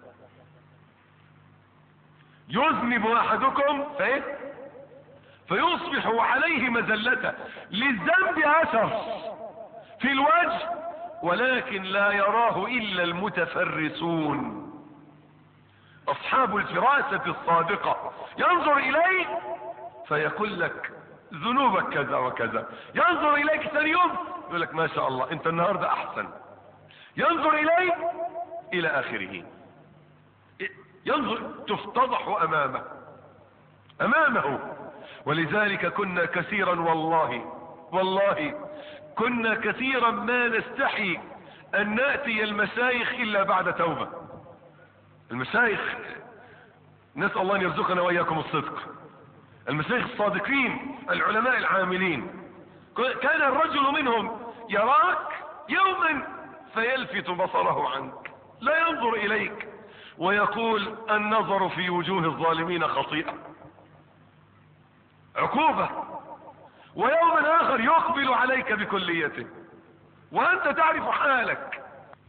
يذنب احدكم فايه؟ فيصبح عليه مذلته، للذنب اثر في الوجه ولكن لا يراه الا المتفرسون. اصحاب الفراسة الصادقة ينظر اليك فيقول لك ذنوبك كذا وكذا، ينظر اليك ثاني يوم يقول لك ما شاء الله انت النهاردة احسن، ينظر اليك الى اخره، ينظر تفتضح امامه امامه. ولذلك كنا كثيرا والله والله كنا كثيرا ما نستحي ان نأتي المشايخ الا بعد توبة. المشايخ نسأل الله ان يرزقنا واياكم الصدق، المشايخ الصادقين العلماء العاملين، كان الرجل منهم يراك يوما فيلفت بصره عنك، لا ينظر اليك، ويقول: النظر في وجوه الظالمين خطيئة، عقوبة. ويوما اخر يقبل عليك بكليته وانت تعرف حالك.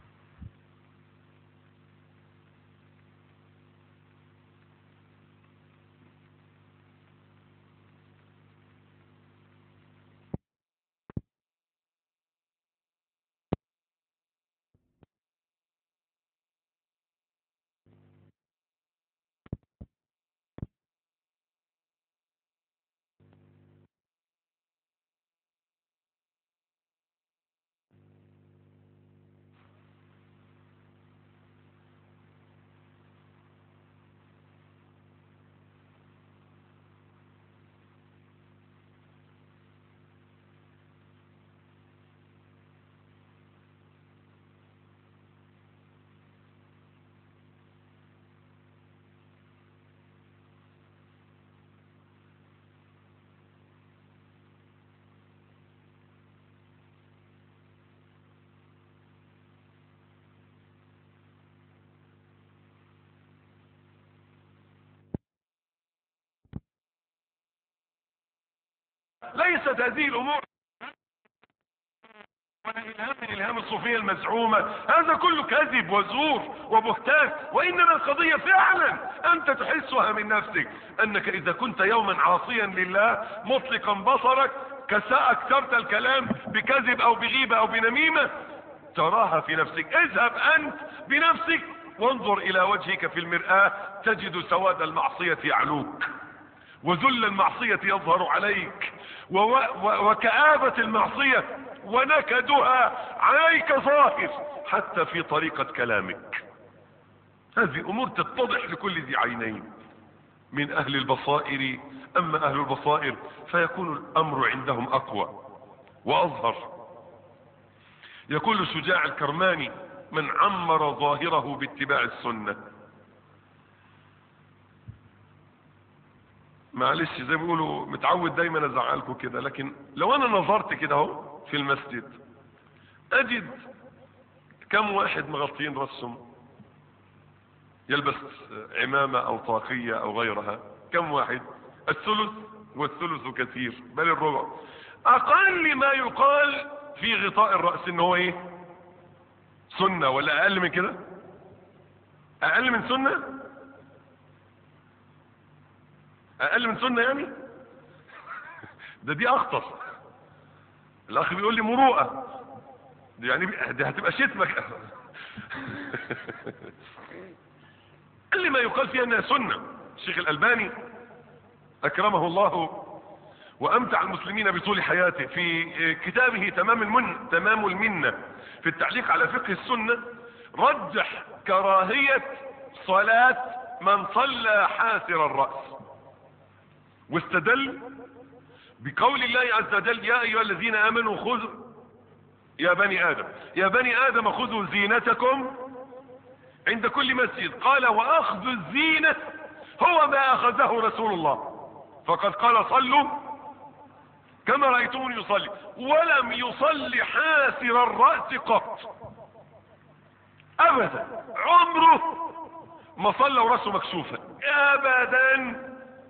ليست هذه الامور ولا الهام من الهام الصوفية المزعومة، هذا كله كذب وزور وبهتان، وانما القضية فعلا انت تحسها من نفسك، انك اذا كنت يوما عاصيا لله مطلقا بصرك كساء اكثرت الكلام بكذب او بغيبة او بنميمة، تراها في نفسك. اذهب انت بنفسك وانظر الى وجهك في المرآة تجد سواد المعصية يعلوك، وذل المعصية يظهر عليك، وكآبة المعصية ونكدها عليك ظاهر حتى في طريقة كلامك. هذه امور تتضح لكل ذي عينين من اهل البصائر. اما اهل البصائر فيكون الامر عندهم اقوى واظهر. يقول شجاع الكرماني: من عمر ظاهره باتباع السنة. معلش زي ما بيقولوا متعود دايما ازعلكم كده، لكن لو انا نظرت كده اهو في المسجد اجد كم واحد مغطين راسهم يلبس عمامة او طاقية او غيرها؟ كم واحد؟ الثلث، والثلث كثير بل الربع. اقل ما يقال في غطاء الرأس ان هو ايه؟ سنة. ولا اقل من كده؟ اقل من سنة؟ اقل من سنة يعني؟ ده دي اخطر. الاخ بيقول لي مروءة، دي يعني دي هتبقى شتمك. اقل ما يقال فيها انها سنة. الشيخ الالباني اكرمه الله وامتع المسلمين بطول حياته في كتابه تمام المن تمام المنة في التعليق على فقه السنة رجح كراهية صلاة من صلى حاسر الرأس، واستدل بقول الله عز وجل: يا ايها الذين امنوا خذوا يا بني آدم يا بني آدم خذوا زينتكم عند كل مسجد. قال وأخذ الزينة هو ما أخذه رسول الله، فقد قال صلوا كما رأيتموني يصلي، ولم يصلي حاسر الرأس قط أبدا، عمره ما صلى ورأسه مكشوفا أبدا.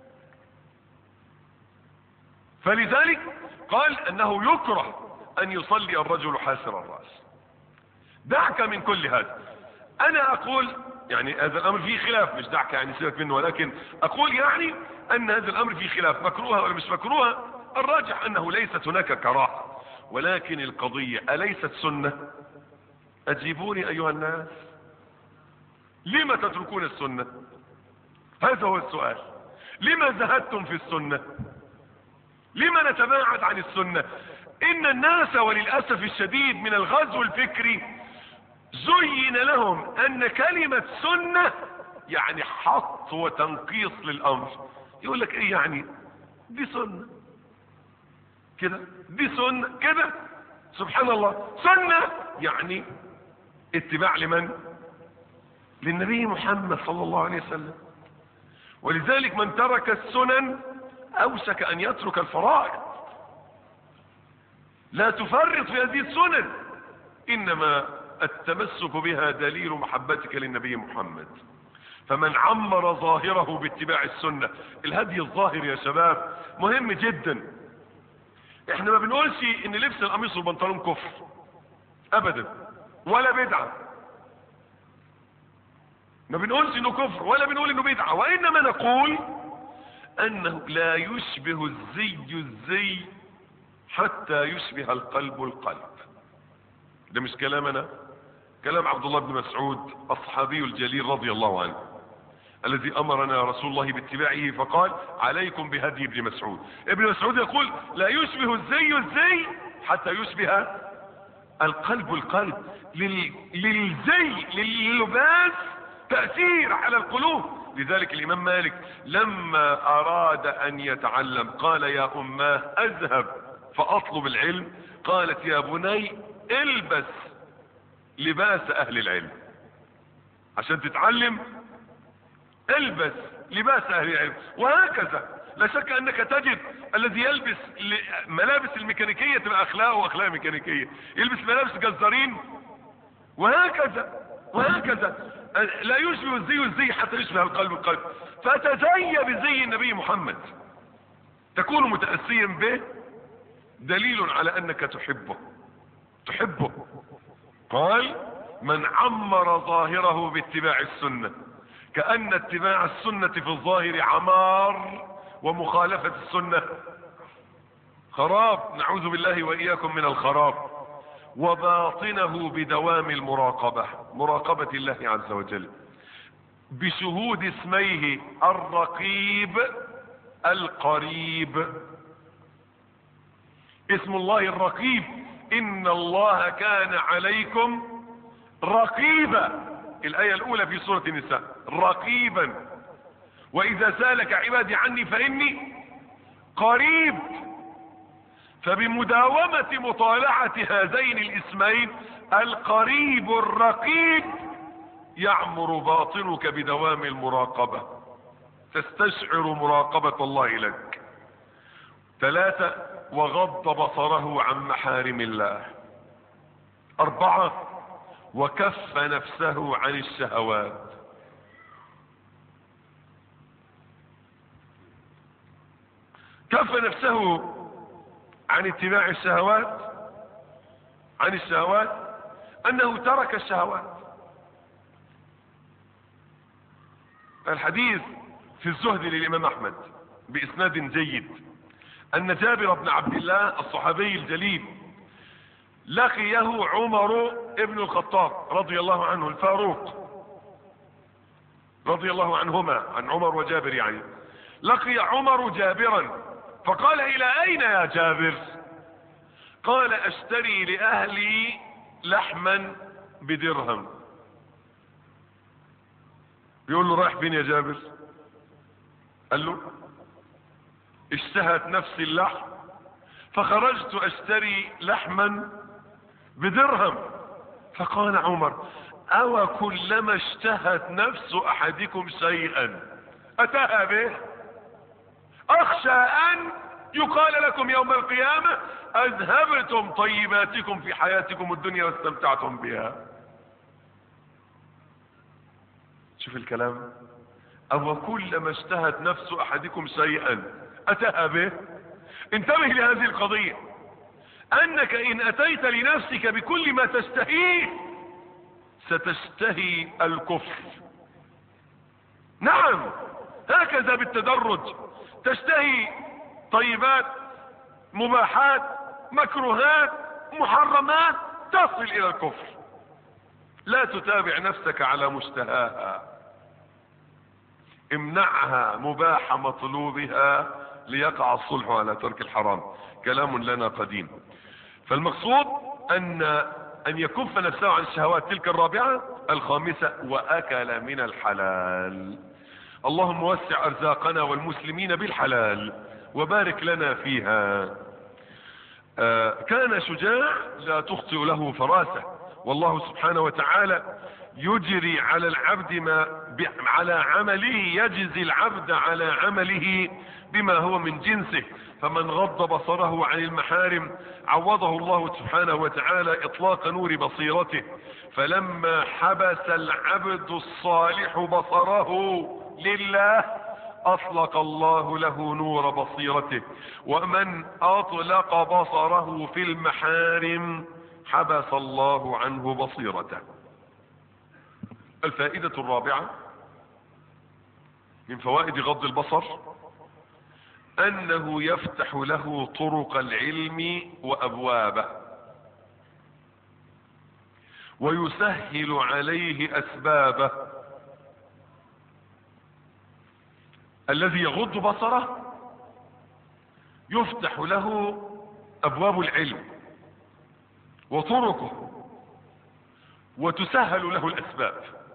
فلذلك قال أنه يكره أن يصلي الرجل حاسر الرأس. دعك من كل هذا. أنا أقول يعني هذا الأمر فيه خلاف، مش دعك يعني سيبك منه، ولكن أقول يعني أن هذا الأمر فيه خلاف، مكروه ولا مش مكروه. الراجح أنه ليست هناك كراهة، ولكن القضية أليست سنة؟ أجيبوني أيها الناس، لما تتركون السنة؟ هذا هو السؤال. لما زهدتم في السنة؟ لما نتباعد عن السنة؟ إن الناس وللأسف الشديد من الغزو الفكري زين لهم أن كلمة سنة يعني حط وتنقيص للأمر. يقول لك إيه يعني؟ دي سنة كده، دي سنة كده، سبحان الله. سنة يعني اتباع لمن؟ للنبي محمد صلى الله عليه وسلم. ولذلك من ترك السنن أوشك أن يترك الفرائض. لا تفرط في هذه السنن، إنما التمسك بها دليل محبتك للنبي محمد. فمن عمر ظاهره باتباع السنة. الهدي الظاهر يا شباب مهم جدا. احنا ما بنقولش ان لبس القميص والبنطلون كفر ابدا ولا بدعة، ما بنقولش انه كفر ولا بنقول انه بدعة، وانما نقول انه لا يشبه الزي الزي حتى يشبه القلب القلب. ده مش كلامنا، كلام عبد الله بن مسعود الصحابي الجليل رضي الله عنه، الذي امرنا رسول الله باتباعه فقال عليكم بهدي ابن مسعود. ابن مسعود يقول لا يشبه الزي الزي حتى يشبه القلب القلب. لل... للزي لللباس تأثير على القلوب. لذلك الامام مالك لما اراد ان يتعلم قال يا اماه اذهب فاطلب العلم، قالت يا بني البس لباس اهل العلم. عشان تتعلم البس لباس اهل العلم. وهكذا لا شك انك تجد الذي يلبس ملابس الميكانيكية تبقى اخلاقه واخلاق ميكانيكية، يلبس ملابس جزارين، وهكذا وهكذا. لا يشبه الزي الزي حتى يشبه القلب القلب. فتزي بزي النبي محمد تكون متأسيا به، دليل على انك تحبه تحبه. قال من عمر ظاهره باتباع السنة، كأن اتباع السنة في الظاهر عمار ومخالفة السنة خراب، نعوذ بالله وإياكم من الخراب. وباطنه بدوام المراقبة، مراقبة الله عز وجل بشهود اسميه الرقيب القريب. اسم الله الرقيب، إن الله كان عليكم رقيبا، الآية الأولى في سورة النساء، رقيبا. وإذا سألك عبادي عني فإني قريب. فبمداومة مطالعة هذين الاسمين القريب الرقيب يعمر باطنك بدوام المراقبة، تستشعر مراقبة الله لك. ثلاثة وغض بصره عن محارم الله. أربعة وكف نفسه عن الشهوات. كف نفسه عن اتباع الشهوات، عن الشهوات انه ترك الشهوات. الحديث في الزهد للامام احمد باسناد جيد ان جابر بن عبد الله الصحابي الجليل لقيه عمر ابن الخطاب رضي الله عنه الفاروق رضي الله عنهما، عن عمر وجابر يعني. لقي عمر جابرا فقال الى اين يا جابر؟ قال اشتري لاهلي لحما بدرهم. بيقول له رايح فين يا جابر؟ قال له اشتهت نفسي اللحم فخرجت اشتري لحما بدرهم. فقال عمر: أو كلما اشتهت نفس أحدكم شيئا أتاها به؟ أخشى أن يقال لكم يوم القيامة: أذهبتم طيباتكم في حياتكم الدنيا واستمتعتم بها. شوف الكلام. أو كلما اشتهت نفس أحدكم شيئا أتاها به. انتبه لهذه القضية، أنك إن أتيت لنفسك بكل ما تشتهيه ستشتهي الكفر. نعم، هكذا بالتدرج تشتهي طيبات، مباحات، مكروهات، محرمات، تصل إلى الكفر. لا تتابع نفسك على مشتهاها، امنعها مباح مطلوبها ليقع الصلح على ترك الحرام. كلام لنا قديم. فالمقصود أن أن يكف نفسه عن الشهوات. تلك الرابعة. الخامسة: وأكل من الحلال. اللهم وسع أرزاقنا والمسلمين بالحلال وبارك لنا فيها. آه كان شجاع لا تخطئ له فراسة، والله سبحانه وتعالى يجري على العبد ما على عمله، يجزي العبد على عمله بما هو من جنسه. فمن غض بصره عن المحارم عوضه الله سبحانه وتعالى إطلاق نور بصيرته. فلما حبس العبد الصالح بصره لله أطلق الله له نور بصيرته. ومن أطلق بصره في المحارم حبس الله عنه بصيرته. الفائدة الرابعة من فوائد غض البصر أنه يفتح له طرق العلم وأبوابه، ويسهل عليه أسبابه. الذي يغض بصره يفتح له أبواب العلم وطرقه، وتسهل له الأسباب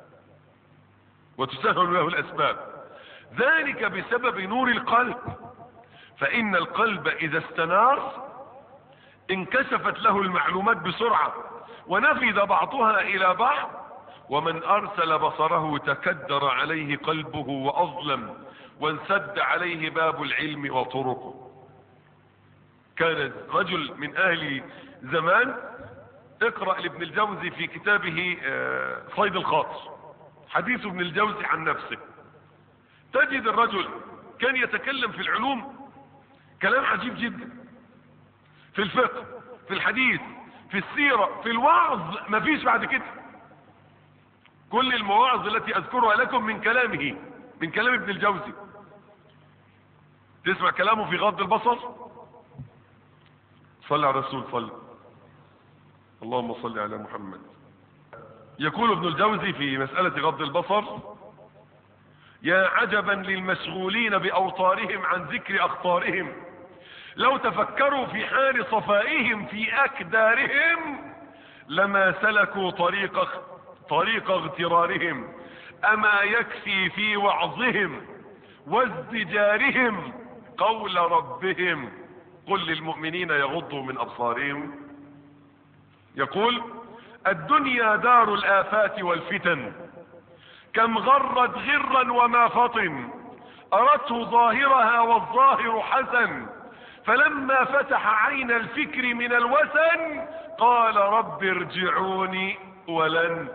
وتسهل له الأسباب ذلك بسبب نور القلب. فإن القلب إذا استنار انكشفت له المعلومات بسرعة ونفذ بعضها إلى بعض. ومن أرسل بصره تكدر عليه قلبه وأظلم وانسد عليه باب العلم وطرقه. كان رجل من أهل زمان، اقرأ لابن الجوزي في كتابه صيد الخاطر حديث ابن الجوزي عن نفسه، تجد الرجل كان يتكلم في العلوم كلام عجيب جدا، في الفقه، في الحديث، في السيرة، في الوعظ، ما فيش بعد كده. كل المواعظ التي أذكرها لكم من كلامه، من كلام ابن الجوزي. تسمع كلامه في غض البصر. صلى على الرسول، صلى. اللهم صل على محمد. يقول ابن الجوزي في مسألة غض البصر: يا عجبا للمشغولين بأوطارهم عن ذكر أخطارهم، لو تفكروا في حال صفائهم في أكدارهم لما سلكوا طريق طريق اغترارهم. أما يكفي في وعظهم وازدجارهم قول ربهم: قل للمؤمنين يغضوا من أبصارهم. يقول: الدنيا دار الآفات والفتن، كم غرت غرا وما فطن، أرته ظاهرها والظاهر حسن، فلما فتح عين الفكر من الوسن قال رب ارجعوني ولن.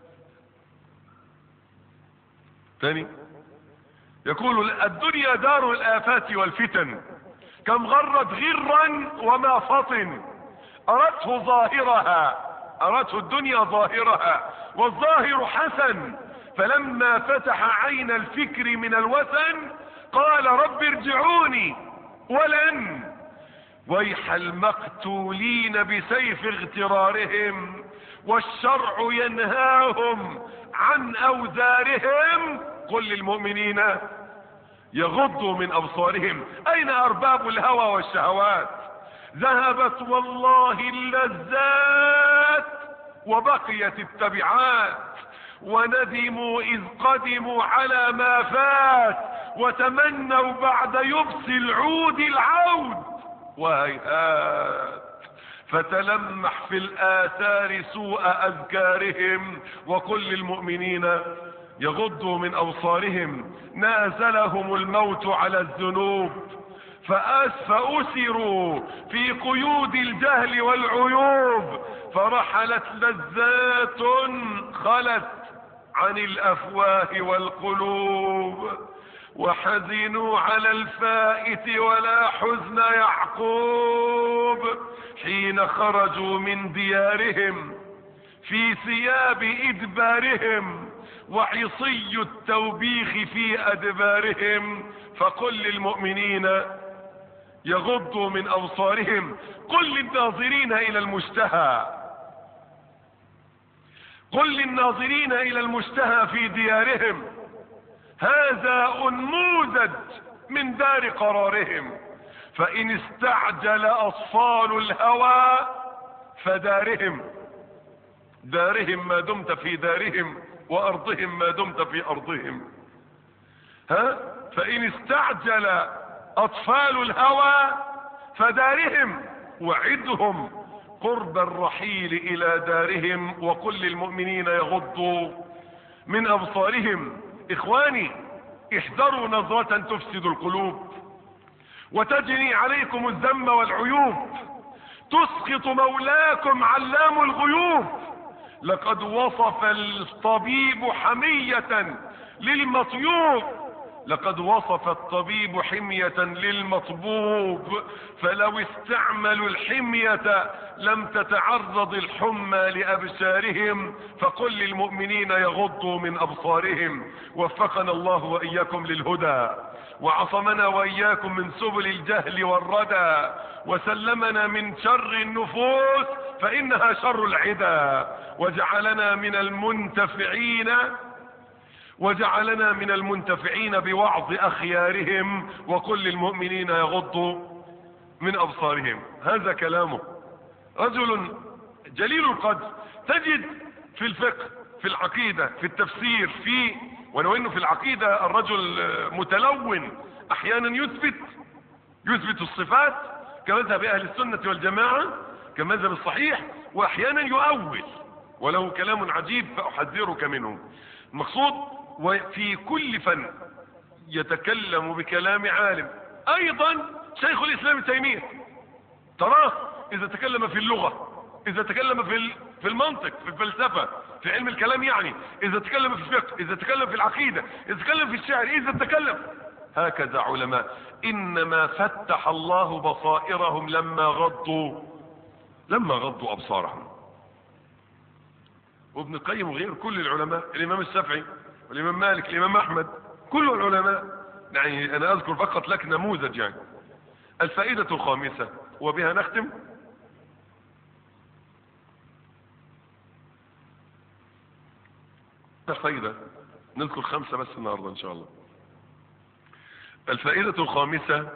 ثاني يقول: الدنيا دار الآفات والفتن، كم غرت غرا وما فطن، أرته ظاهرها، أرته الدنيا ظاهرها والظاهر حسن، فلما فتح عين الفكر من الوسن قال رب ارجعوني ولن. ويح المقتولين بسيف اغترارهم، والشرع ينهاهم عن أوزارهم. قل للمؤمنين يغضوا من أبصارهم. أين أرباب الهوى والشهوات؟ ذهبت والله اللذات وبقيت التبعات، وندموا إذ قدموا على ما فات، وتمنوا بعد يبس العود العود، وهيهات فتلمح في الآثار سوء أذكارهم. وقل للمؤمنين يغضوا من أبصارهم. نازلهم الموت على الذنوب فأسروا في قيود الجهل والعيوب، فرحلت لذات خلت عن الأفواه والقلوب، وحزنوا على الفائت ولا حزن يعقوب، حين خرجوا من ديارهم في ثياب إدبارهم، وعصي التوبيخ في أدبارهم. فقل للمؤمنين يغضوا من أبصارهم. قل للناظرين إلى المشتهى قل للناظرين إلى المشتهى في ديارهم هذا أنموذج من دار قرارهم. فإن استعجل أطفال الهوى فدارهم دارهم ما دمت في دارهم، وأرضهم ما دمت في أرضهم. ها فإن استعجل أطفال الهوى فدارهم، وعدهم قرب الرحيل إلى دارهم. وقل للمؤمنين يغضوا من أبصارهم. إخواني احذروا نظرة تفسد القلوب وتجني عليكم الذم والعيوب، تسقط مولاكم علام الغيوب. لقد وصف الطبيب حمية للمطيوب لقد وصف الطبيب حمية للمطبوب، فلو استعملوا الحمية لم تتعرض الحمى لأبشارهم. فقل للمؤمنين يغضوا من أبصارهم. وفقنا الله وإياكم للهدى، وعصمنا وإياكم من سبل الجهل والردى، وسلمنا من شر النفوس فإنها شر العدا، وجعلنا من المنتفعين وجعلنا من المنتفعين بوعظ أخيارهم. وقل للمؤمنين يغضوا من أبصارهم. هذا كلامه رجل جليل القدر. تجد في الفقه، في العقيدة، في التفسير، في ولو انه في العقيدة الرجل متلون، احيانا يثبت يثبت الصفات كمذهب اهل السنة والجماعة كمذهب الصحيح، واحيانا يؤول وله كلام عجيب فاحذرك منه. المقصود وفي كل فن يتكلم بكلام عالم. ايضا شيخ الاسلام ابن تيمية تراه اذا تكلم في اللغة، اذا تكلم في في المنطق، في الفلسفة، في علم الكلام، يعني اذا تكلم في الفقه، اذا تكلم في العقيدة، اذا تكلم في الشعر، اذا تكلم هكذا علماء. انما فتح الله بصائرهم لما غضوا لما غضوا ابصارهم. وابن القيم غير كل العلماء، الامام الشافعي والامام مالك، الامام احمد، كل العلماء. يعني انا اذكر فقط لك نموذج. يعني الفائدة الخامسة وبها نختم. فائدة نذكر خمسة بس النهاردة ان شاء الله. الفائدة الخامسة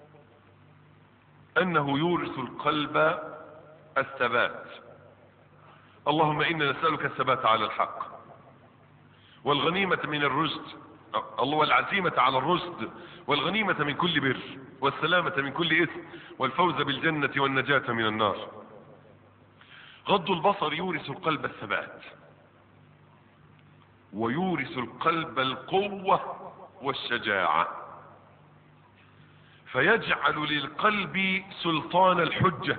انه يورث القلب الثبات. اللهم انا نسألك الثبات على الحق، والغنيمة من الرشد، الله والعزيمة على الرشد، والغنيمة من كل بر، والسلامة من كل اثم، والفوز بالجنة والنجاة من النار. غض البصر يورث القلب الثبات، ويورث القلب القوة والشجاعة، فيجعل للقلب سلطان الحجة.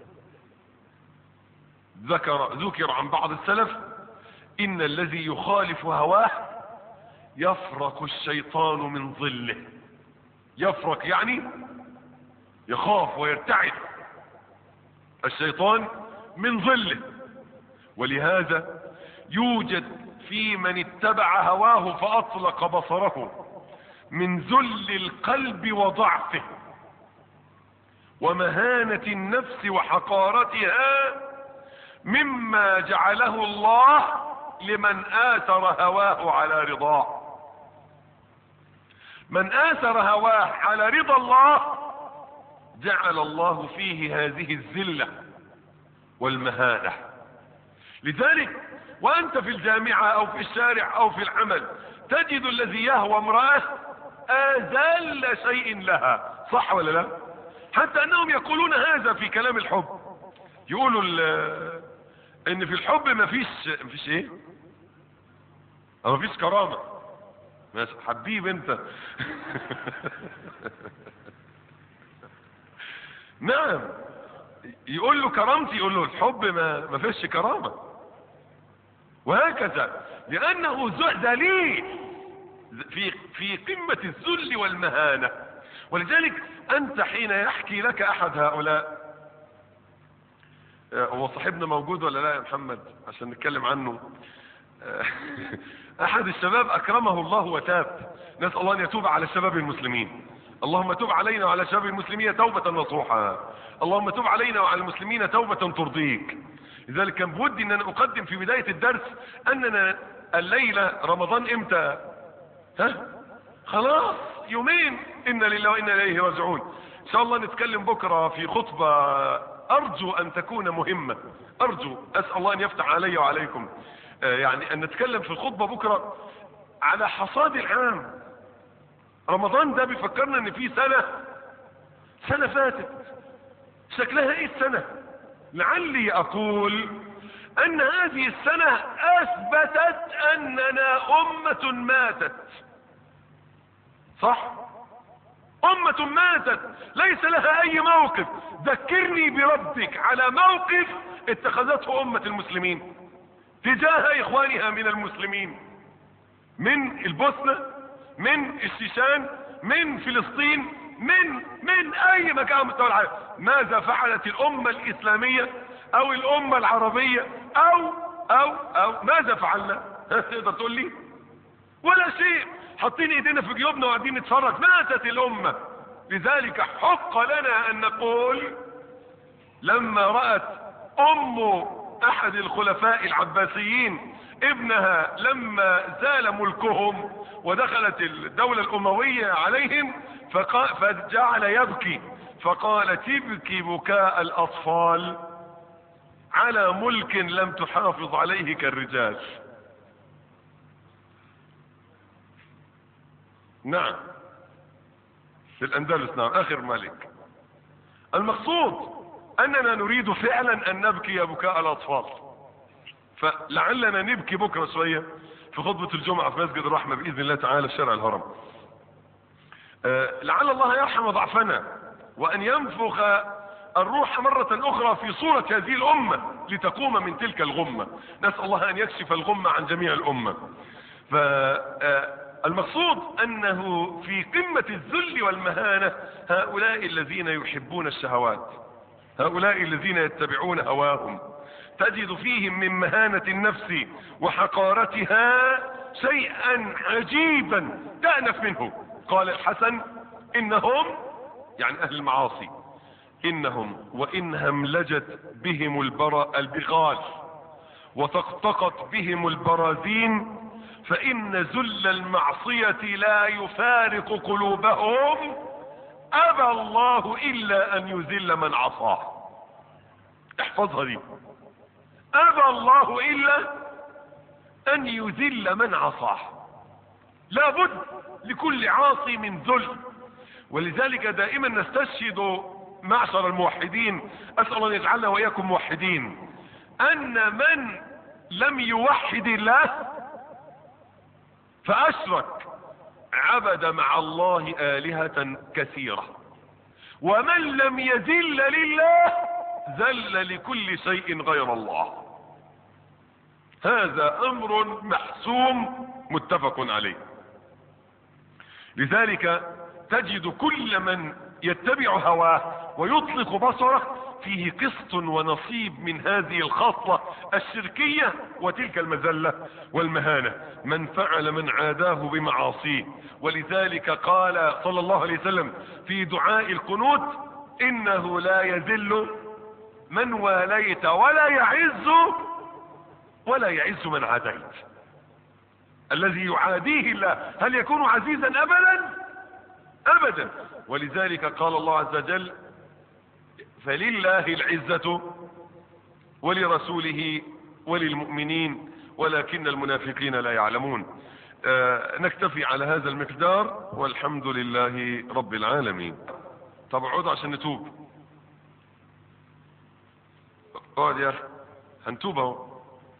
ذكر ذكر عن بعض السلف إن الذي يخالف هواه يفرق الشيطان من ظله. يفرق يعني يخاف ويرتعد الشيطان من ظله. ولهذا يوجد في من اتبع هواه فأطلق بصره من ذل القلب وضعفه ومهانة النفس وحقارتها مما جعله الله لمن آثر هواه على رضاه. من آثر هواه على رضا الله جعل الله فيه هذه الذلة والمهانة. لذلك وأنت في الجامعة أو في الشارع أو في العمل تجد الذي يهوى امرأة أذل شيء لها، صح ولا لا؟ حتى أنهم يقولون هذا في كلام الحب. يقولوا ان في الحب مفيش مفيش ايه مفيش كرامة. ماشي حبيب انت. نعم، يقول له كرامتي، يقول له الحب ما ما فيش كرامة، وهكذا، لانه دليل في في قمة الذل والمهانة. ولذلك انت حين يحكي لك احد هؤلاء، هو صاحبنا موجود ولا لا يا محمد عشان نتكلم عنه؟ احد الشباب اكرمه الله وتاب، نسأل الله ان يتوب على الشباب المسلمين. اللهم تب علينا وعلى شباب المسلمين توبة نصوحا، اللهم تب علينا وعلى المسلمين توبة ترضيك. لذلك كان بودي ان انا اقدم في بداية الدرس اننا الليلة رمضان امتى؟ ها خلاص يومين، إنا لله وإنا إليه راجعون. ان شاء الله نتكلم بكرة في خطبة ارجو ان تكون مهمة، ارجو اسأل الله ان يفتح علي وعليكم، آه يعني ان نتكلم في الخطبة بكرة على حصاد العام. رمضان ده بيفكرنا ان في سنة سنة فاتت، شكلها ايه السنة؟ لعلي اقول ان هذه السنة اثبتت اننا امة ماتت. صح؟ امة ماتت ليس لها اي موقف. ذكرني بربك على موقف اتخذته امة المسلمين تجاه اخوانها من المسلمين، من البوسنة، من الشيشان، من فلسطين، من من اي مكان مستوى العالم. ماذا فعلت الامة الاسلامية او الامة العربية او او او ماذا فعلنا؟ تقدر تقول لي؟ ولا شيء. حاطين ايدينا في جيوبنا وقاعدين نتفرج. ماتت الامة. لذلك حق لنا ان نقول لما رأت ام احد الخلفاء العباسيين ابنها لما زال ملكهم ودخلت الدولة الاموية عليهم فجعل يبكي، فقال تبكي بكاء الاطفال على ملك لم تحافظ عليه كالرجال. نعم في الاندلس، نعم اخر ملك. المقصود اننا نريد فعلا ان نبكي بكاء الاطفال، فلعلنا نبكي بكرة شوية في خطبة الجمعة في مسجد الرحمة باذن الله تعالى في شارع الهرم. أه لعل الله يرحم ضعفنا وان ينفخ الروح مرة اخرى في صورة هذه الامة لتقوم من تلك الغمة. نسأل الله ان يكشف الغمة عن جميع الامة. فالمقصود انه في قمة الذل والمهانة هؤلاء الذين يحبون الشهوات، هؤلاء الذين يتبعون هواهم، تجد فيهم من مهانة النفس وحقارتها شيئا عجيبا تأنف منه. قال الحسن انهم يعني اهل المعاصي انهم وان هملجت بهم البراء البغال وتقطقت بهم البراذين فان ذل المعصية لا يفارق قلوبهم ابى الله الا ان يذل من عصاه. احفظها دي، ابى الله الا ان يذل من عصاه. لابد لكل عاصي من ذل. ولذلك دائما نستشهد معشر الموحدين، اسأل الله ان يجعلنا واياكم موحدين، ان من لم يوحد الله فاشرك عبد مع الله آلهة كثيرة، ومن لم يذل لله ذل لكل شيء غير الله. هذا امر محسوم متفق عليه. لذلك تجد كل من يتبع هواه ويطلق بصره فيه قسط ونصيب من هذه الخاصة الشركية وتلك المذلة والمهانة. من فعل من عاداه بمعاصيه. ولذلك قال صلى الله عليه وسلم في دعاء القنوت انه لا يذل من واليت ولا يعز ولا يعز من عاديت. الذي يعاديه الله هل يكون عزيزا؟ ابدا ابدا. ولذلك قال الله عز وجل فلله العزة ولرسوله وللمؤمنين ولكن المنافقين لا يعلمون. آه نكتفي على هذا المقدار والحمد لله رب العالمين. طب اقعدوا عشان نتوب. اقعد يا اخي، هنتوب اهو،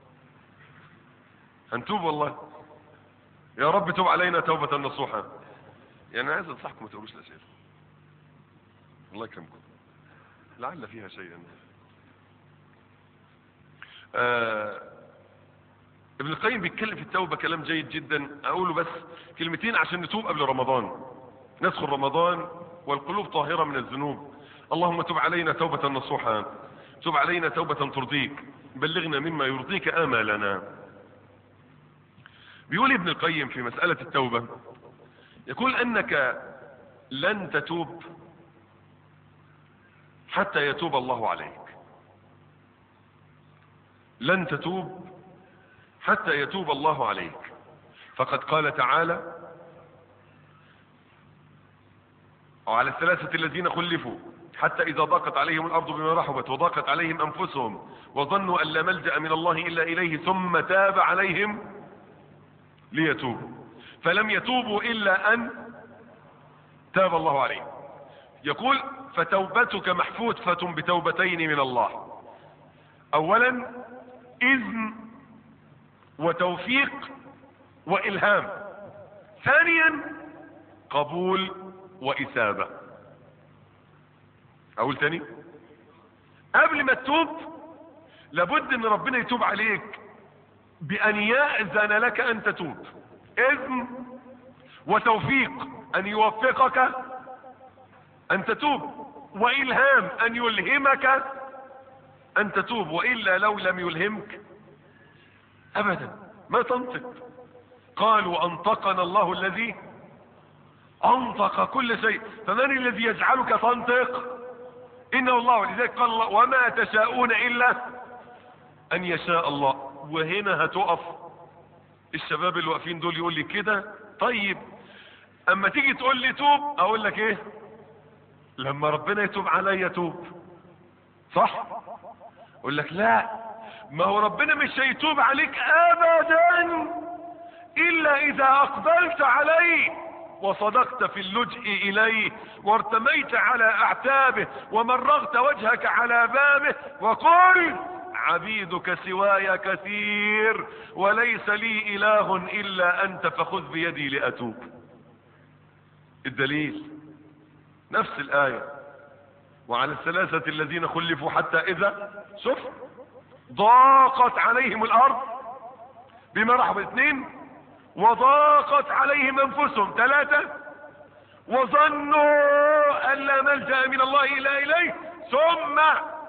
هنتوب والله. يا رب توب علينا توبة نصوحة. يعني عايز انصحكم ما تقولوش الاسئله، الله يكرمكم، لعل فيها شيئا. آه ابن القيم بيتكلم في التوبة كلام جيد جدا، اقوله بس كلمتين عشان نتوب قبل رمضان. ندخل رمضان والقلوب طاهرة من الذنوب. اللهم تب علينا توبة نصوحا، تب علينا توبة ترضيك، بلغنا مما يرضيك آمالنا. بيقول ابن القيم في مسألة التوبة، يقول انك لن تتوب حتى يتوب الله عليك، لن تتوب حتى يتوب الله عليك. فقد قال تعالى: وعلى الثلاثة الذين خلفوا حتى إذا ضاقت عليهم الأرض بما رحبت وضاقت عليهم أنفسهم وظنوا أن لا ملجأ من الله إلا إليه ثم تاب عليهم ليتوبوا فلم يتوبوا إلا أن تاب الله عليهم. يقول: فتوبتك محفوفة بتوبتين من الله، أولا إذن وتوفيق وإلهام، ثانيا قبول وإثابة. أقول تاني، قبل ما تتوب لابد ان ربنا يتوب عليك بأن يأذن لك أن تتوب، إذن وتوفيق أن يوفقك أن تتوب، وإلهام أن يلهمك أن تتوب، وإلا لو لم يلهمك أبدا ما تنطق. قالوا: أنطقنا الله الذي أنطق كل شيء، فمن الذي يجعلك تنطق؟ إنه الله. ولذلك قال الله: وما تشاءون إلا أن يشاء الله. وهنا هتقف الشباب اللي واقفين دول يقول لي كده، طيب اما تيجي تقول لي توب اقول لك ايه؟ لما ربنا يتوب عليا يتوب، صح؟ اقول لك لا، ما هو ربنا مش هيتوب عليك ابدا الا اذا اقبلت عليه وصدقت في اللجء اليه وارتميت على اعتابه ومرغت وجهك على بابه وقل: عبيدك سواي كثير وليس لي اله الا انت فخذ بيدي لاتوب. الدليل نفس الايه: وعلى الثلاثه الذين خلفوا حتى اذا شوف ضاقت عليهم الارض بما رحبت، اثنين وضاقت عليهم انفسهم، ثلاثه وظنوا ان لا ملجأ من الله الا اليه ثم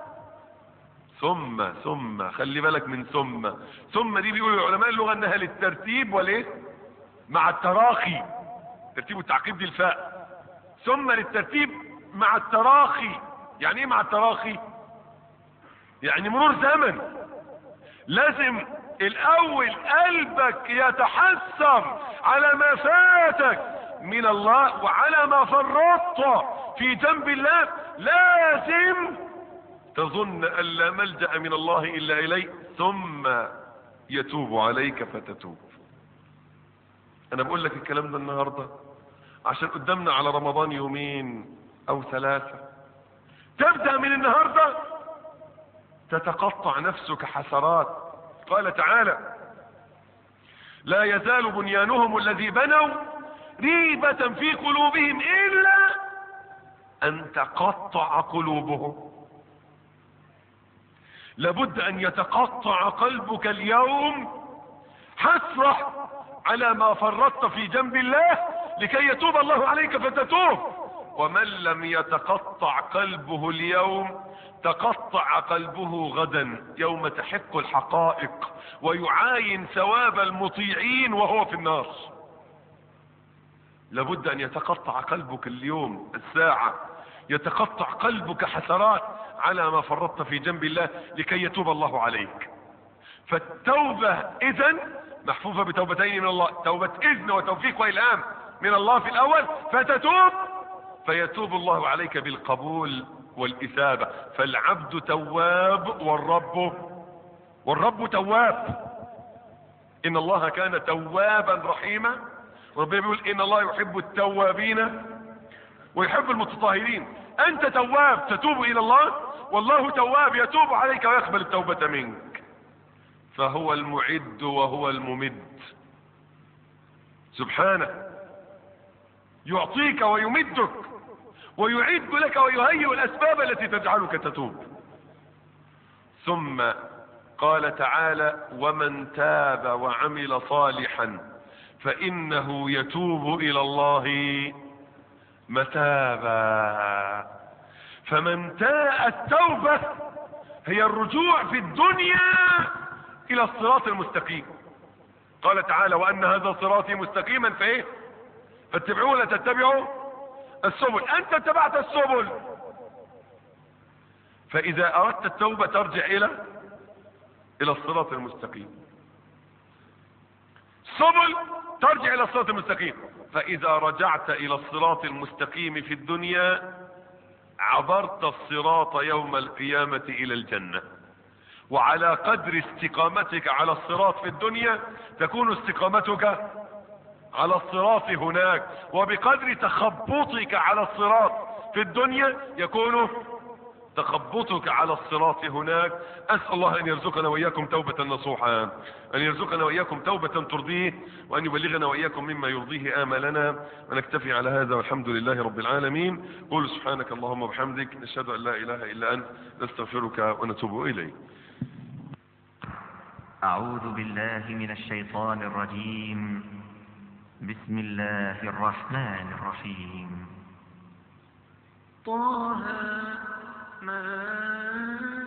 ثم ثم خلي بالك من ثم ثم دي بيقولوا علماء اللغه انها للترتيب وليه مع التراخي، ترتيب والتعقيب دي الفاء، ثم للترتيب مع التراخي. يعني ايه مع التراخي؟ يعني مرور زمن، لازم الاول قلبك يتحسر على ما فاتك من الله وعلى ما فرطت في جنب الله، لازم تظن ان لا ملجأ من الله الا اليه ثم يتوب عليك فتتوب. انا بقول لك الكلام ده النهارده عشان قدامنا على رمضان يومين او ثلاثة، تبدأ من النهارده تتقطع نفسك حسرات. قال تعالى: لا يزال بنيانهم الذي بنوا ريبة في قلوبهم الا ان تقطع قلوبهم. لابد ان يتقطع قلبك اليوم حسرة على ما فرطت في جنب الله لكي يتوب الله عليك فتتوب. ومن لم يتقطع قلبه اليوم تقطع قلبه غدا يوم تحق الحقائق ويعاين ثواب المطيعين وهو في النار. لابد ان يتقطع قلبك اليوم، الساعة يتقطع قلبك حسرات على ما فرطت في جنب الله لكي يتوب الله عليك. فالتوبة اذن محفوفة بتوبتين من الله، توبة اذن وتوفيق والهام من الله في الاول، فتتوب فيتوب الله عليك بالقبول والإثابة. فالعبد تواب والرب والرب تواب. إن الله كان توابا رحيما، وربنا بيقول: إن الله يحب التوابين ويحب المتطهرين. انت تواب تتوب الى الله، والله تواب يتوب عليك ويقبل التوبة منك. فهو المعد وهو الممد سبحانه، يعطيك ويمدك ويعد لك ويهيئ الاسباب التي تجعلك تتوب. ثم قال تعالى: ومن تاب وعمل صالحا فإنه يتوب إلى الله متابا. فمن تاب، التوبة هي الرجوع في الدنيا إلى الصراط المستقيم. قال تعالى: وأن هذا صراطي مستقيما فإيه؟ فاتبعوه لا تتبعوا السبل. أنت اتبعت السبل، فإذا أردت التوبة ترجع إلى إلى الصراط المستقيم. سبل ترجع إلى الصراط المستقيم. فإذا رجعت إلى الصراط المستقيم في الدنيا عبرت الصراط يوم القيامة إلى الجنة. وعلى قدر استقامتك على الصراط في الدنيا تكون استقامتك على الصراط هناك، وبقدر تخبطك على الصراط في الدنيا يكون تخبطك على الصراط هناك. أسأل الله أن يرزقنا وإياكم توبة نصوحا، أن يرزقنا وإياكم توبة ترضيه، وأن يبلغنا وإياكم مما يرضيه آملنا. ونكتفي على هذا والحمد لله رب العالمين. قل سبحانك اللهم وبحمدك، نشهد أن لا إله إلا أنت، نستغفرك ونتوب إليك. أعوذ بالله من الشيطان الرجيم. بسم الله الرحمن الرحيم. طه ما